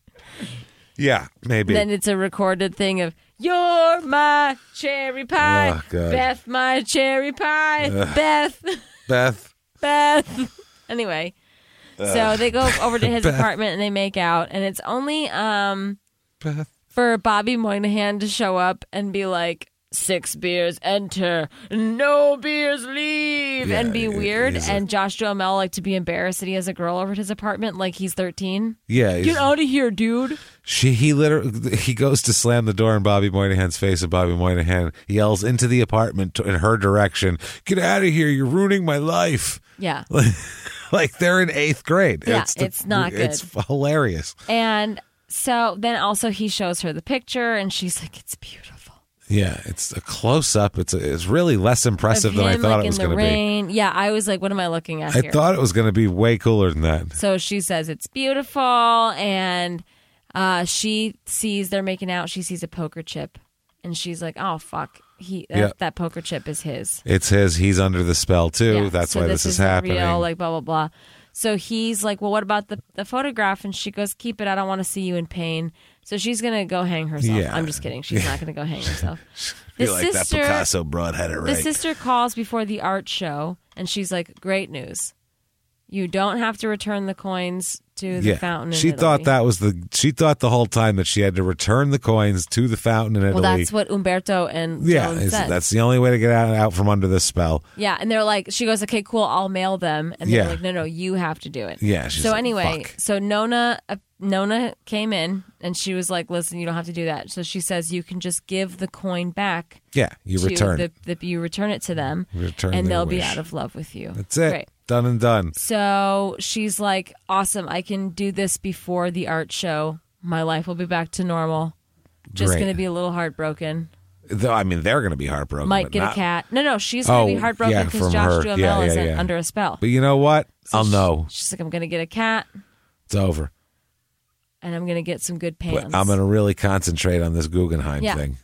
Yeah, maybe. Then it's a recorded thing of, you're my cherry pie. Oh, God. Beth, my cherry pie. Ugh. Beth. Beth. Beth. Anyway, so they go over to his Beth. apartment and they make out, and it's only um Beth. for Bobby Moynihan to show up and be like, six beers enter, no beers leave, Yeah, and be he- weird, he's a- and Josh Duhamel like to be embarrassed that he has a girl over at his apartment like he's thirteen. Yeah. he's- Get out of here, dude. She he literally he goes to slam the door in Bobby Moynihan's face, and Bobby Moynihan yells into the apartment to, in her direction, "Get out of here! You're ruining my life!" Yeah. Like they're in eighth grade. Yeah, the- it's not good. It's hilarious. And so then also he shows her the picture, and she's like, it's beautiful. Yeah, it's a close up. It's a, it's really less impressive Of than I him, thought like, it was in the going to be. rain. Yeah, I was like, what am I looking at I here? thought it was going to be way cooler than that. So she says it's beautiful, and uh, she sees they're making out. She sees a poker chip, and she's like, "Oh fuck, he that, Yeah. that poker chip is his." It's his. He's under the spell too. Yeah, That's so why this, is isn't happening. Real, like blah blah blah. So he's like, "Well, what about the the photograph?" And she goes, "Keep it. I don't want to see you in pain." So she's gonna go hang herself. Yeah. I'm just kidding. She's not gonna go hang herself. I feel like that Picasso broad had it The right. sister calls before the art show, and she's like, "Great news! You don't have to return the coins to the yeah, fountain." In she Italy. thought that was the. She thought the whole time that she had to return the coins to the fountain in Italy. Well, that's what Umberto and yeah, Joan it's- said. that's the only way to get out, out from under this spell. Yeah, and they're like, she goes, "Okay, cool, I'll mail them," and they're Yeah. like, "No, no, you have to do it." Yeah, she's So like, anyway, fuck. so Nona, uh, Nona came in, and she was like, "Listen, you don't have to do that." So she says, "You can just give the coin back." Yeah, you to return the, it. the, you return it to them, Return and their they'll be wish. out of love with you. That's it. Great. Done and done. So she's like, "Awesome! I can do this before the art show. My life will be back to normal. Just Great. going to be a little heartbroken. Though I mean, they're going to be heartbroken. Might but get not- a cat. No, no, she's going to Oh, be heartbroken yeah, because from Josh her. Duhamel Yeah, yeah, isn't yeah. under a spell. But you know what? So I'll she- know. She's like, I'm going to get a cat, It's over. and I'm going to get some good pants. But I'm going to really concentrate on this Guggenheim Yeah. thing.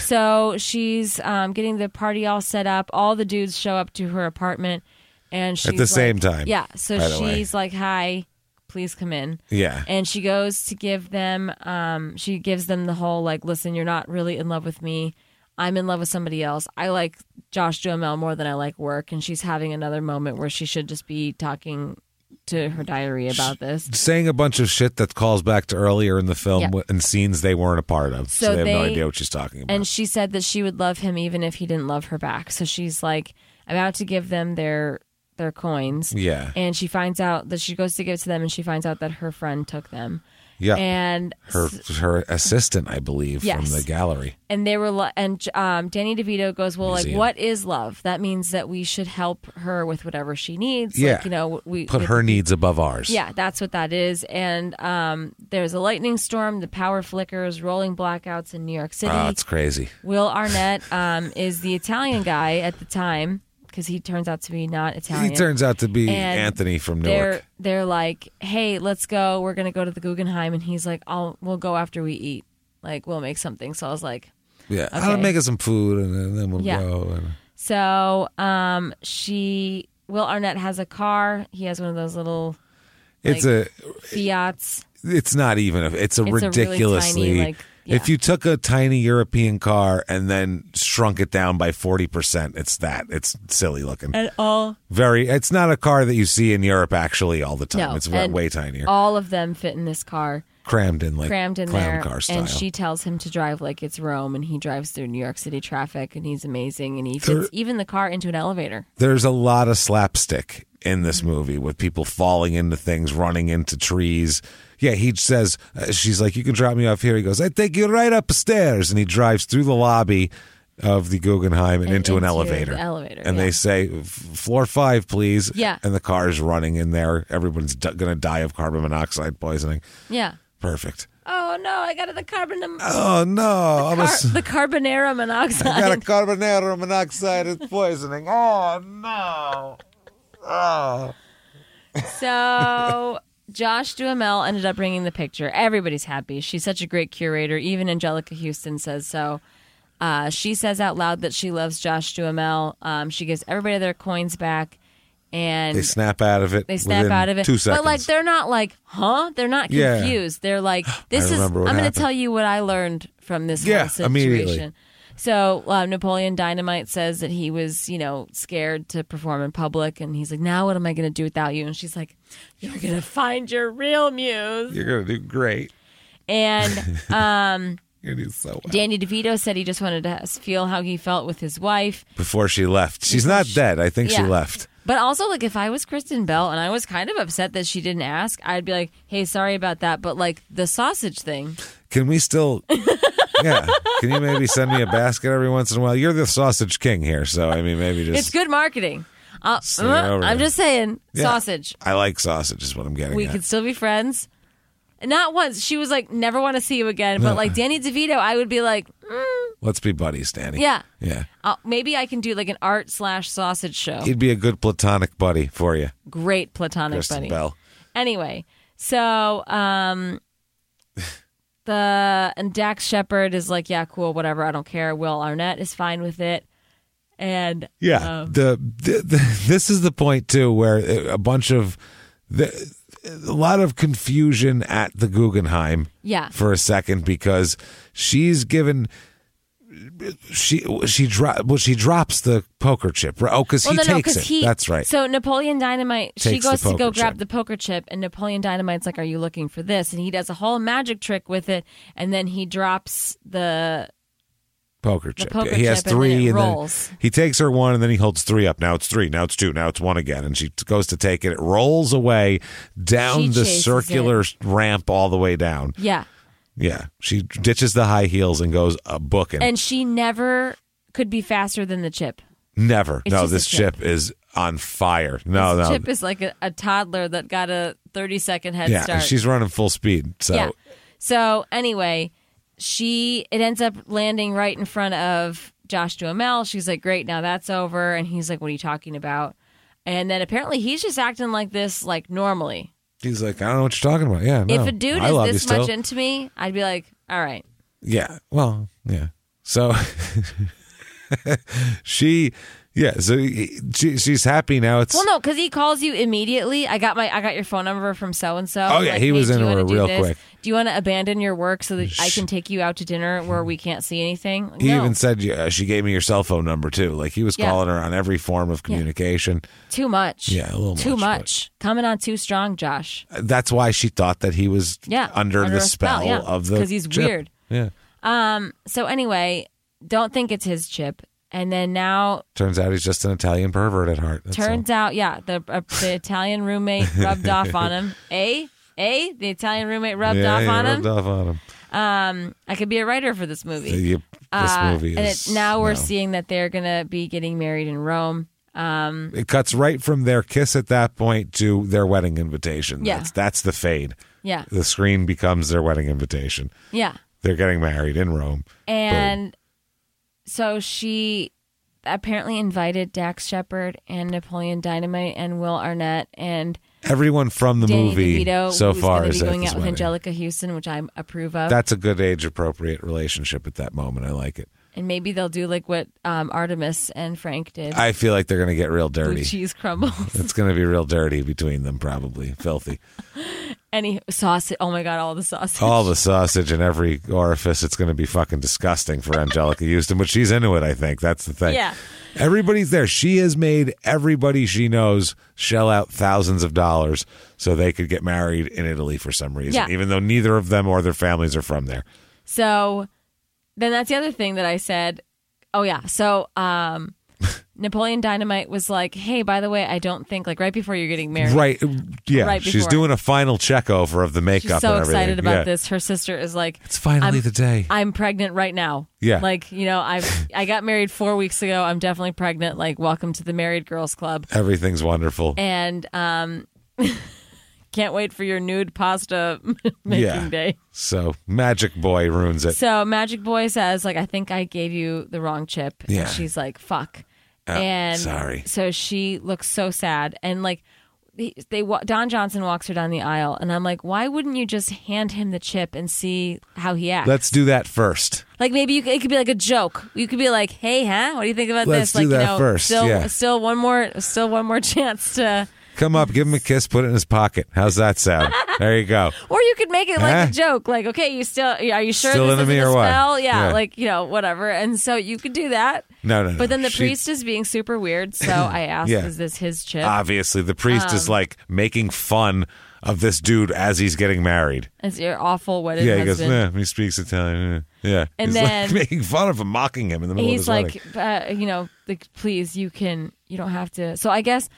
So she's um, getting the party all set up. All the dudes show up to her apartment, and she's the like- same time, Yeah. So by the way. she's like, "Hi, please come in." Yeah. And she goes to give them. Um, she gives them the whole like, "Listen, you're not really in love with me. I'm in love with somebody else. I like Josh Duhamel more than I like work." And she's having another moment where she should just be talking to her diary about this. Saying a bunch of shit that calls back to earlier in the film Yeah. w- and scenes they weren't a part of. So, So they have no they- idea what she's talking about. And she said that she would love him even if he didn't love her back. So she's like about to give them their their coins. Yeah. And she finds out that she goes to give it to them, and she finds out that her friend took them. yeah. And her her assistant, I believe, Yes. from the gallery. and they were li- and um, Danny DeVito goes, well, like, Museum. what is love? That means that we should help her with whatever she needs. Yeah. Like, you know, we Put with- her needs above ours. Yeah, that's what that is. And um, there's a lightning storm, the power flickers, rolling blackouts in New York City. Oh, it's crazy. Will Arnett um, is the Italian guy at the time because he turns out to be not Italian. He turns out to be And Anthony from They're Newark. they're like, hey, let's go. We're gonna go to the Guggenheim, and he's like, I'll we'll go after we eat. Like we'll make something. So I was like, Yeah. okay. I'll make us some food and then we'll Yeah. go. And, so um, she Will Arnett has a car. He has one of those little It's like, a Fiats. It's not even. A, it's a It's ridiculously. a really tiny, like, yeah. If you took a tiny European car and then shrunk it down by forty percent, it's that. It's silly looking. And all Very. It's not a car that you see in Europe actually all the time. no, It's and way tinier. All of them fit in this car. Crammed in like crammed in clown there, car style. and she tells him to drive like it's Rome, and he drives through New York City traffic, and he's amazing, and he fits There- even the car into an elevator. There's a lot of slapstick in this movie with people falling into things, running into trees. Yeah, he says, uh, she's like, you can drop me off here. He goes, I take you right upstairs. And he drives through the lobby of the Guggenheim and, And into an into elevator. the elevator, And yeah. they say, "F- floor five, please. Yeah. And the car's running in there. Everyone's d- going to die of carbon monoxide poisoning. Yeah. Perfect. Oh no, I got the carbon. Oh, no. I'm a car- s- the carbonara monoxide. I got a carbonara monoxide poisoning. Oh, no. Oh. So Josh Duhamel ended up bringing the picture. Everybody's happy. She's such a great curator. Even Angelica Houston says so. Uh, she says out loud that she loves Josh Duhamel. Um, she gives everybody their coins back, and They snap out of it. They snap within out of it. Two seconds. But like they're not like, huh? They're not Yeah. confused. They're like, this is I'm remember what going to happened. tell you what I learned from this Yeah, whole situation. immediately. So uh, Napoleon Dynamite says that he was, you know, scared to perform in public, and he's like, now what am I going to do without you? And she's like, you're going to find your real muse. You're going to do great. And um, You're going to do so well. Danny DeVito said he just wanted to feel how he felt with his wife. Before she left. She's Before not she- dead. I think she Yeah. left. But also, like, if I was Kristen Bell and I was kind of upset that she didn't ask, I'd be like, hey, sorry about that. But, like, the sausage thing. Can we still... yeah. Can you maybe send me a basket every once in a while? You're the sausage king here, so, I mean, maybe just... It's good marketing. Uh, Sling it uh, over I'm there. just saying, Yeah. sausage. I like sausage is what I'm getting We at. could still be friends. Not once. She was like, never want to see you again. But, No. like, Danny DeVito, I would be like, mm, Let's be buddies, Danny. yeah. Yeah. Uh, maybe I can do, like, an art slash sausage show. He'd be a good platonic buddy for you, Great platonic Kristen buddy. Bell. Anyway, so um, the and Dax Shepard is like, yeah, cool, whatever, I don't care. Will Arnett is fine with it, and Yeah, um, the, the, the this is the point too, where a bunch of the a lot of confusion at the Guggenheim. Yeah. for a second because she's given she she dro- well she drops the poker chip. Oh, because well, he no, no, takes 'cause it. he. That's right. So Napoleon Dynamite, she Takes the goes to go poker grab chip. the poker chip, and Napoleon Dynamite's like, "Are you looking for this?" And he does a whole magic trick with it, and then he drops the. Poker chip. poker he has chip, and then three, it and then rolls. he takes her one, and then he holds three up. Now it's three. Now it's two. Now it's one again, and she goes to take it. It rolls away down She the chases circular ramp all the way down. Yeah, Yeah, she ditches the high heels and goes a booking. and she never could be faster than the chip. Never. It's No, just a this chip. chip is on fire. No, This no. chip is like a, a toddler that got a thirty second head yeah, start. she's running full speed. So Yeah. So anyway, she it ends up landing right in front of Josh Duhamel. She's like, "Great, now that's over." And he's like, "What are you talking about?" And then apparently he's just acting like this, like normally. he's like, I don't know what you're talking about. Yeah, no, If a dude I love you is this much still. into me, I'd be like, "All right." Yeah. Well, yeah. So she, yeah. So he- she, she's happy now. It's Well, no, because he calls you immediately. I got my, I got your phone number from so and so. Oh, yeah, he was into her real quick. Do you want to abandon your work so that I can take you out to dinner where we can't see anything? he No. even said yeah, she gave me your cell phone number too. Like he was Yeah. calling her on every form of communication. Too much. Yeah, a little too much, much. Coming on too strong, Josh. That's why she thought that he was Yeah, under, under the a spell, spell, yeah, of the 'cause he's chip. weird. Yeah. Um. So anyway, don't think it's his chip. And then now, Turns out he's just an Italian pervert at heart. That's turns out, yeah, the uh, the Italian roommate rubbed off on him. Eh? Eh? The Italian roommate all. rubbed yeah, off yeah, on rubbed him. off on him. Um. I could be a writer for this movie. You- this Uh, movie is and it, now we're no. seeing that they're gonna be getting married in Rome. Um. It cuts right from their kiss at that point to their wedding invitation. Yeah. That's, that's the fade. Yeah. The screen becomes their wedding invitation. Yeah. They're getting married in Rome. And so she apparently invited Dax Shepard and Napoleon Dynamite and Will Arnett and Everyone from the Danny movie DeVito, so who's far going to is be at going this out with wedding. Angelica Houston, which I approve of. That's a good age appropriate relationship at that moment. I like it. And maybe they'll do like what um, Artemis and Frank did. I feel like they're going to get real Blue dirty. cheese crumbles. It's going to be real dirty between them, probably. Filthy. Any sausage. Oh my God, all the sausage. All the sausage in every orifice. It's going to be fucking disgusting for Angelica Houston, but she's into it, I think. That's the thing. Yeah. Everybody's there. She has made everybody she knows shell out thousands of dollars so they could get married in Italy for some reason, Yeah. even though neither of them or their families are from there. So then that's the other thing that I said. Oh, yeah. So um, Napoleon Dynamite was like, hey, by the way, I don't think, like right before you're getting married. Right. Yeah. Right she's before. doing a final check over of the makeup She's so and everything. excited about Yeah. this. Her sister is like, It's finally I'm- the day. I'm pregnant right now. Yeah. Like, you know, I I got married four weeks ago. I'm definitely pregnant. Like, welcome to the Married Girls Club. Everything's wonderful. And um, can't wait for your nude pasta making Yeah. day. So Magic Boy ruins it. So Magic Boy says, like, I think I gave you the wrong chip. Yeah. And she's like, fuck. Oh, and sorry. So she looks so sad. And like, they, they wa- Don Johnson walks her down the aisle. And I'm like, why wouldn't you just hand him the chip and see how he acts? Let's do that first. Like maybe you could, it could be like a joke. You could be like, "Hey, huh? What do you think about Let's this?" do Like, that you know, first, Still, yeah. still one more, still one more chance to. Come up, give him a kiss, put it in his pocket. How's that sound? There you go. Or you could make it like Huh? a joke. Like, okay, you still are you sure Still this into isn't me a or what? spell? Yeah, Yeah. like you know, whatever. And so you could do that. No, no, no. But then the She- priest is being super weird. So I asked, Yeah. "Is this his chip?" Obviously, the priest Um, is like making fun of this dude as he's getting married. As your awful wedded Yeah, he goes, husband. yeah, he speaks Italian. Yeah. Yeah. And he's then- like making fun of him, mocking him in the middle He's of his like, wedding. uh, you know, like, please, you can, you don't have to. So I guess,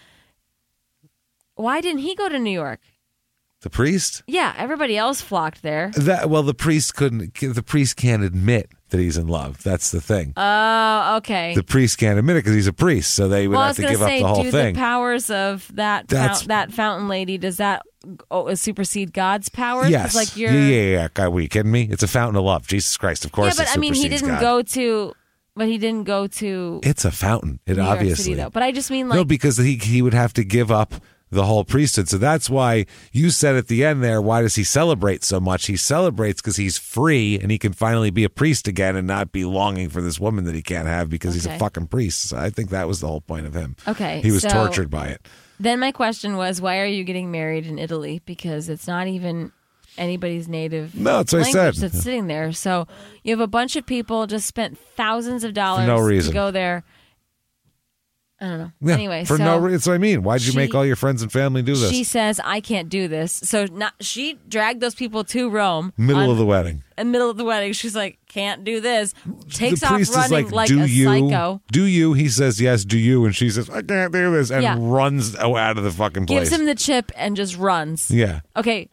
why didn't he go to New York? The priest? Yeah, everybody else flocked there. That well, the priest couldn't. The priest can't admit that he's in love. That's the thing. Oh, okay. The priest can't admit it because he's a priest, so they would well, I have was to going give to up say, the whole do thing. the powers of that That's- fount, that fountain lady, does that oh, supersede God's powers? 'Cause, Yes. like you're, yeah, yeah, yeah. God, are you kidding me? It's a fountain of love. Jesus Christ. Of course. yeah, but it I mean, he supersedes didn't God. go to, but he didn't go to It's a fountain. It New York obviously. City, though. But I just mean like, no, because he he would have to give up the whole priesthood. So that's why you said at the end there, why does he celebrate so much? He celebrates because he's free and he can finally be a priest again and not be longing for this woman that he can't have because he's a Okay. fucking priest. So I think that was the whole point of him. Okay, He was so- tortured by it. then my question was, why are you getting married in Italy? Because it's not even anybody's native No, that's what I language said. that's sitting there. So you have a bunch of people just spent thousands of dollars no reason. to go there. I don't know. Yeah, anyway, for so no reason. That's what I mean. Why'd you she- make all your friends and family do this? she says, I can't do this. So not, she dragged those people to Rome. Middle on- of the wedding. in the middle of the wedding. She's like, can't do this. Takes the off priest running is like, like, do a you, psycho. Do you? He says, yes, do you? And she says, I can't do this. And Yeah. runs out of the fucking place. Gives him the chip and just runs. yeah. Okay,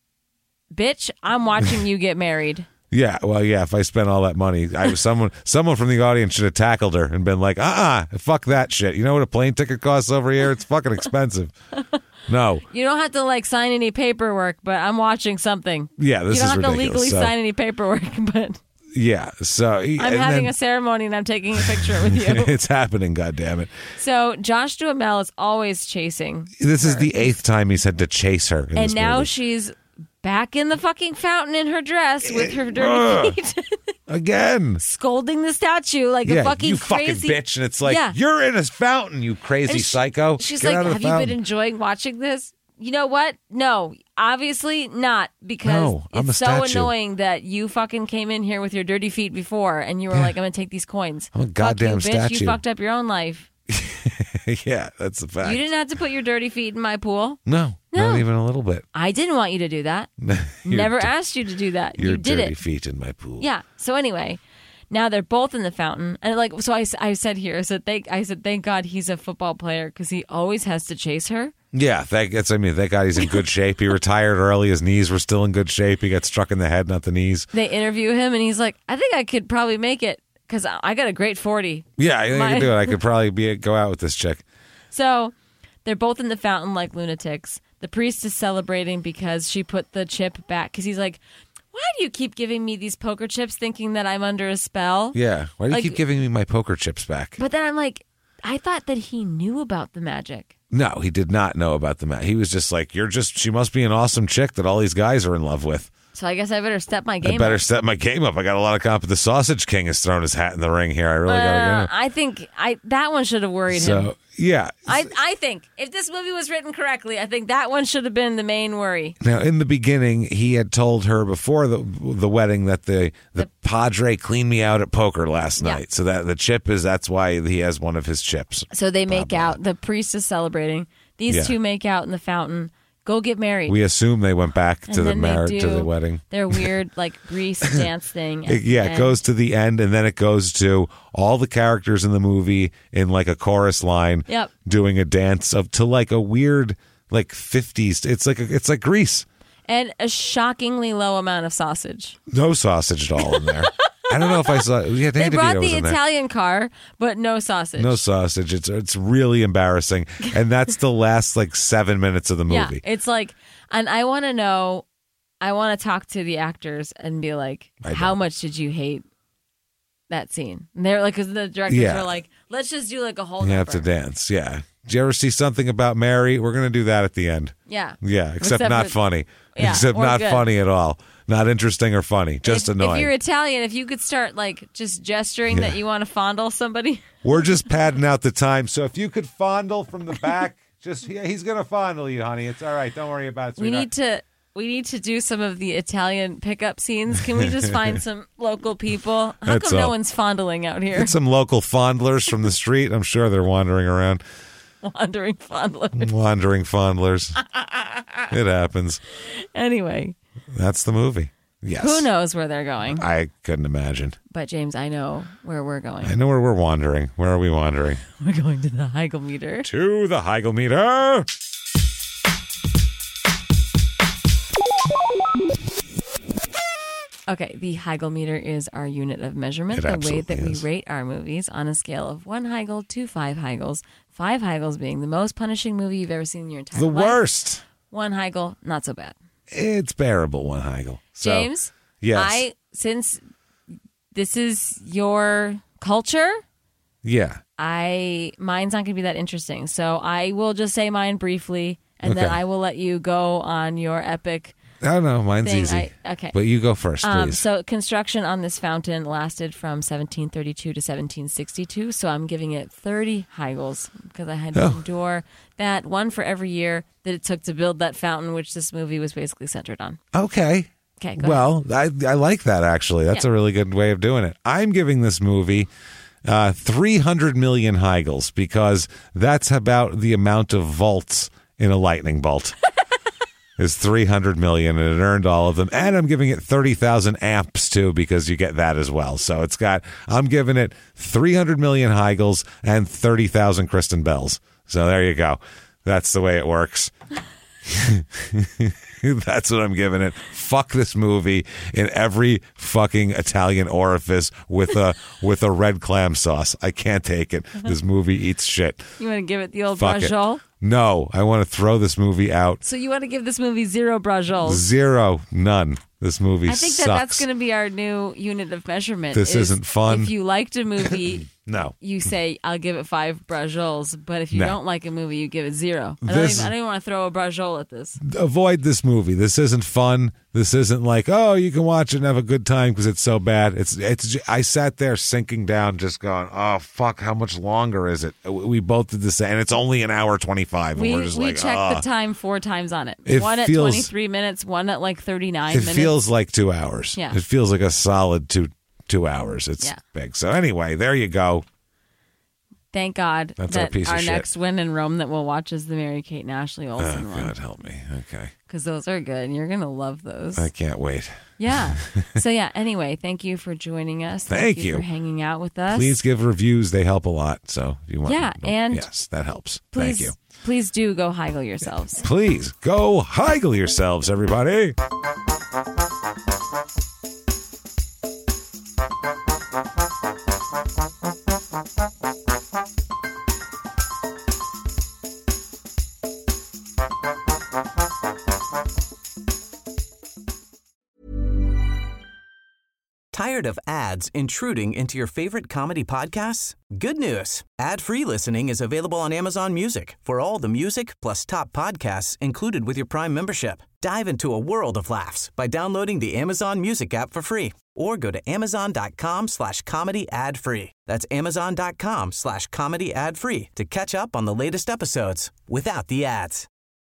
bitch, I'm watching you get married. Yeah, well, yeah. If I spent all that money, I was someone. Someone from the audience should have tackled her and been like, "Uh, uh fuck that shit." You know what a plane ticket costs over here? It's fucking expensive. No, You don't have to like sign any paperwork, but I'm watching something. yeah, this you don't is have ridiculous. to legally So, sign any paperwork, but yeah, so he- I'm and having then- a ceremony and I'm taking a picture with you. it's happening. God damn it! So Josh Duhamel is always chasing, This is the eighth time he's had to chase her, in and this now movie. she's back in the fucking fountain in her dress with her dirty Ugh. feet, again. scolding the statue like Yeah, a fucking you crazy fucking bitch, and it's like Yeah. you're in a fountain, you crazy And she- psycho. She's Get like, out of have the you fountain. been enjoying watching this? You know what? No, obviously not, because No, I'm it's a so statue. annoying that you fucking came in here with your dirty feet before and you were like, I'm going to take these coins. I'm a Fuck goddamn you, bitch. statue. You fucked up your own life. Yeah, that's the fact. You didn't have to put your dirty feet in my pool. No, No. not even a little bit. I didn't want you to do that. Your Never di- asked you to do that. Your You did dirty it. feet in my pool. Yeah. So anyway, now they're both in the fountain, and like, so I, I said here, I said, thank, I said, thank God he's a football player because he always has to chase her. Yeah, that, that's. I mean, thank God he's in good shape. He retired early. His knees were still in good shape. He got struck in the head, not the knees. They interview him, and he's like, I think I could probably make it because I I got a great forty. Yeah, I think I My- could do it. I could probably be go out with this chick. So they're both in the fountain like lunatics. The priest is celebrating because she put the chip back because he's like, why do you keep giving me these poker chips thinking that I'm under a spell? Yeah, why do you Like- keep giving me my poker chips back? But then I'm like, I thought that he knew about the magic. No, he did not know about the mat. He was just like, you're just. She must be an awesome chick that all these guys are in love with. So I guess I better step my game I better up. step my game up. I got a lot of comp. The Sausage King has thrown his hat in the ring here. I really Uh, got to get him. I think I that one should have worried So, him. yeah. I, I think if this movie was written correctly, I think that one should have been the main worry. Now, in the beginning, he had told her before the the wedding that the the, The- Padre cleaned me out at poker last Yeah. night. So that the chip is that's why he has one of his chips. So they make blah. out. The priest is celebrating. These Yeah. two make out in the fountain. Go get married. We assume they went back And to the then they marriage to do the wedding. Their weird like Grease dance thing. It- yeah, it And- goes to the end, and then it goes to all the characters in the movie in like a chorus line, Yep. doing a dance of to like a weird like fifties. It's like a, it's like Grease. and a shockingly low amount of sausage. No sausage at all in there. I don't know if I saw. Yeah, They Danny brought DeVito was the in there. Italian car, but no sausage. No sausage. It's it's really embarrassing, and that's the last like seven minutes of the yeah, movie. it's like, and I want to know. I want to talk to the actors and be like, I how don't. much did you hate that scene? And they're like, because the directors Yeah. were like, let's just do like a whole. You number. have to dance. Yeah. Did you ever see something about Mary? We're gonna do that at the end. Yeah. Yeah, except, Except not for- funny. Yeah, except or not good. funny at all. Not interesting or funny. Just if, annoying. If you're Italian, if you could start like just gesturing Yeah. that you want to fondle somebody. We're just padding out the time. So if you could fondle from the back, just yeah, he's gonna fondle you, honey. It's all right. Don't worry about it. We sweetheart. need to we need to do some of the Italian pickup scenes. Can we just find some local people? How That's come no all. one's fondling out here? Get some local fondlers from the street. I'm sure they're wandering around. Wandering fondlers. Wandering fondlers. It happens. Anyway, That's the movie. Yes. who knows where they're going? I couldn't imagine. But James, I know where we're going. I know where we're wandering. Where are we wandering? We're going to the Heigl meter. To the Heigl meter. Okay, the Heigl meter is our unit of measurement, It the way absolutely that we is. rate our movies on a scale of one Heigl to five Heigls. Five Heigls being the most punishing movie you've ever seen in your entire The life. worst. One Heigl, not so bad. It's bearable, one Heigl. So, James, yes. I since this is your culture, Yeah. I mine's not going to be that interesting. So I will just say mine briefly, and then Okay. I will let you go on your epic I don't know. Mine's thing. easy. I, okay. But you go first, please. Um, so construction on this fountain lasted from seventeen thirty-two to seventeen sixty-two. So I'm giving it thirty Heigls because I had to Oh. endure that, one for every year that it took to build that fountain, which this movie was basically centered on. Okay. Okay, go Well, I I like that actually. That's Yeah. a really good way of doing it. I'm giving this movie uh, three hundred million Heigls because that's about the amount of volts in a lightning bolt. Is three hundred million, and it earned all of them. And I'm giving it thirty thousand amps too because you get that as well. So it's got. I'm giving it three hundred million Heigls and thirty thousand Kristen Bells. So there you go. That's the way it works. That's what I'm giving it. Fuck this movie in every fucking Italian orifice with a with a red clam sauce. I can't take it. This movie eats shit. You want to give it the old Fuck it. brajol? No, I want to throw this movie out. So you want to give this movie zero brajols? Zero, none. This movie I think that sucks. that's going to be our new unit of measurement. This is isn't fun. If you liked a movie, No. you say, I'll give it five brajols. But if you No. don't like a movie, you give it zero. I don't, This- even, I don't even want to throw a brajol at this. Avoid this movie. This isn't fun. This isn't like, oh, you can watch it and have a good time because it's so bad. It's it's. ju- I sat there sinking down, just going, oh fuck, how much longer is it? We both did the same, and it's only an hour twenty five, and We, we're just we like, checked ah. the time four times on it. It one at feels- twenty-three minutes, one at like thirty-nine It minutes. feels like two hours. Yeah. It feels like a solid two two hours. It's Yeah. big. So anyway, there you go. Thank God That's our that piece of our shit. next win in Rome that we'll watch is the Mary Kate and Ashley Oh Olsen one. God, help me. Okay, Because those are good, and you're going to love those. I can't wait. Yeah. So, yeah, anyway, thank you for joining us. Thank you. you. for hanging out with us. Please give reviews. They help a lot. So if you want, Yeah, and yes, that helps. please, Thank you. Please do go Heigl yourselves. Please go Heigl yourselves, everybody. Tired of ads intruding into your favorite comedy podcasts? Good news. Ad-free listening is available on Amazon Music for all the music plus top podcasts included with your Prime membership. Dive into a world of laughs by downloading the Amazon Music app for free or go to amazon.com slash comedy ad free. That's amazon.com slash comedy ad free to catch up on the latest episodes without the ads.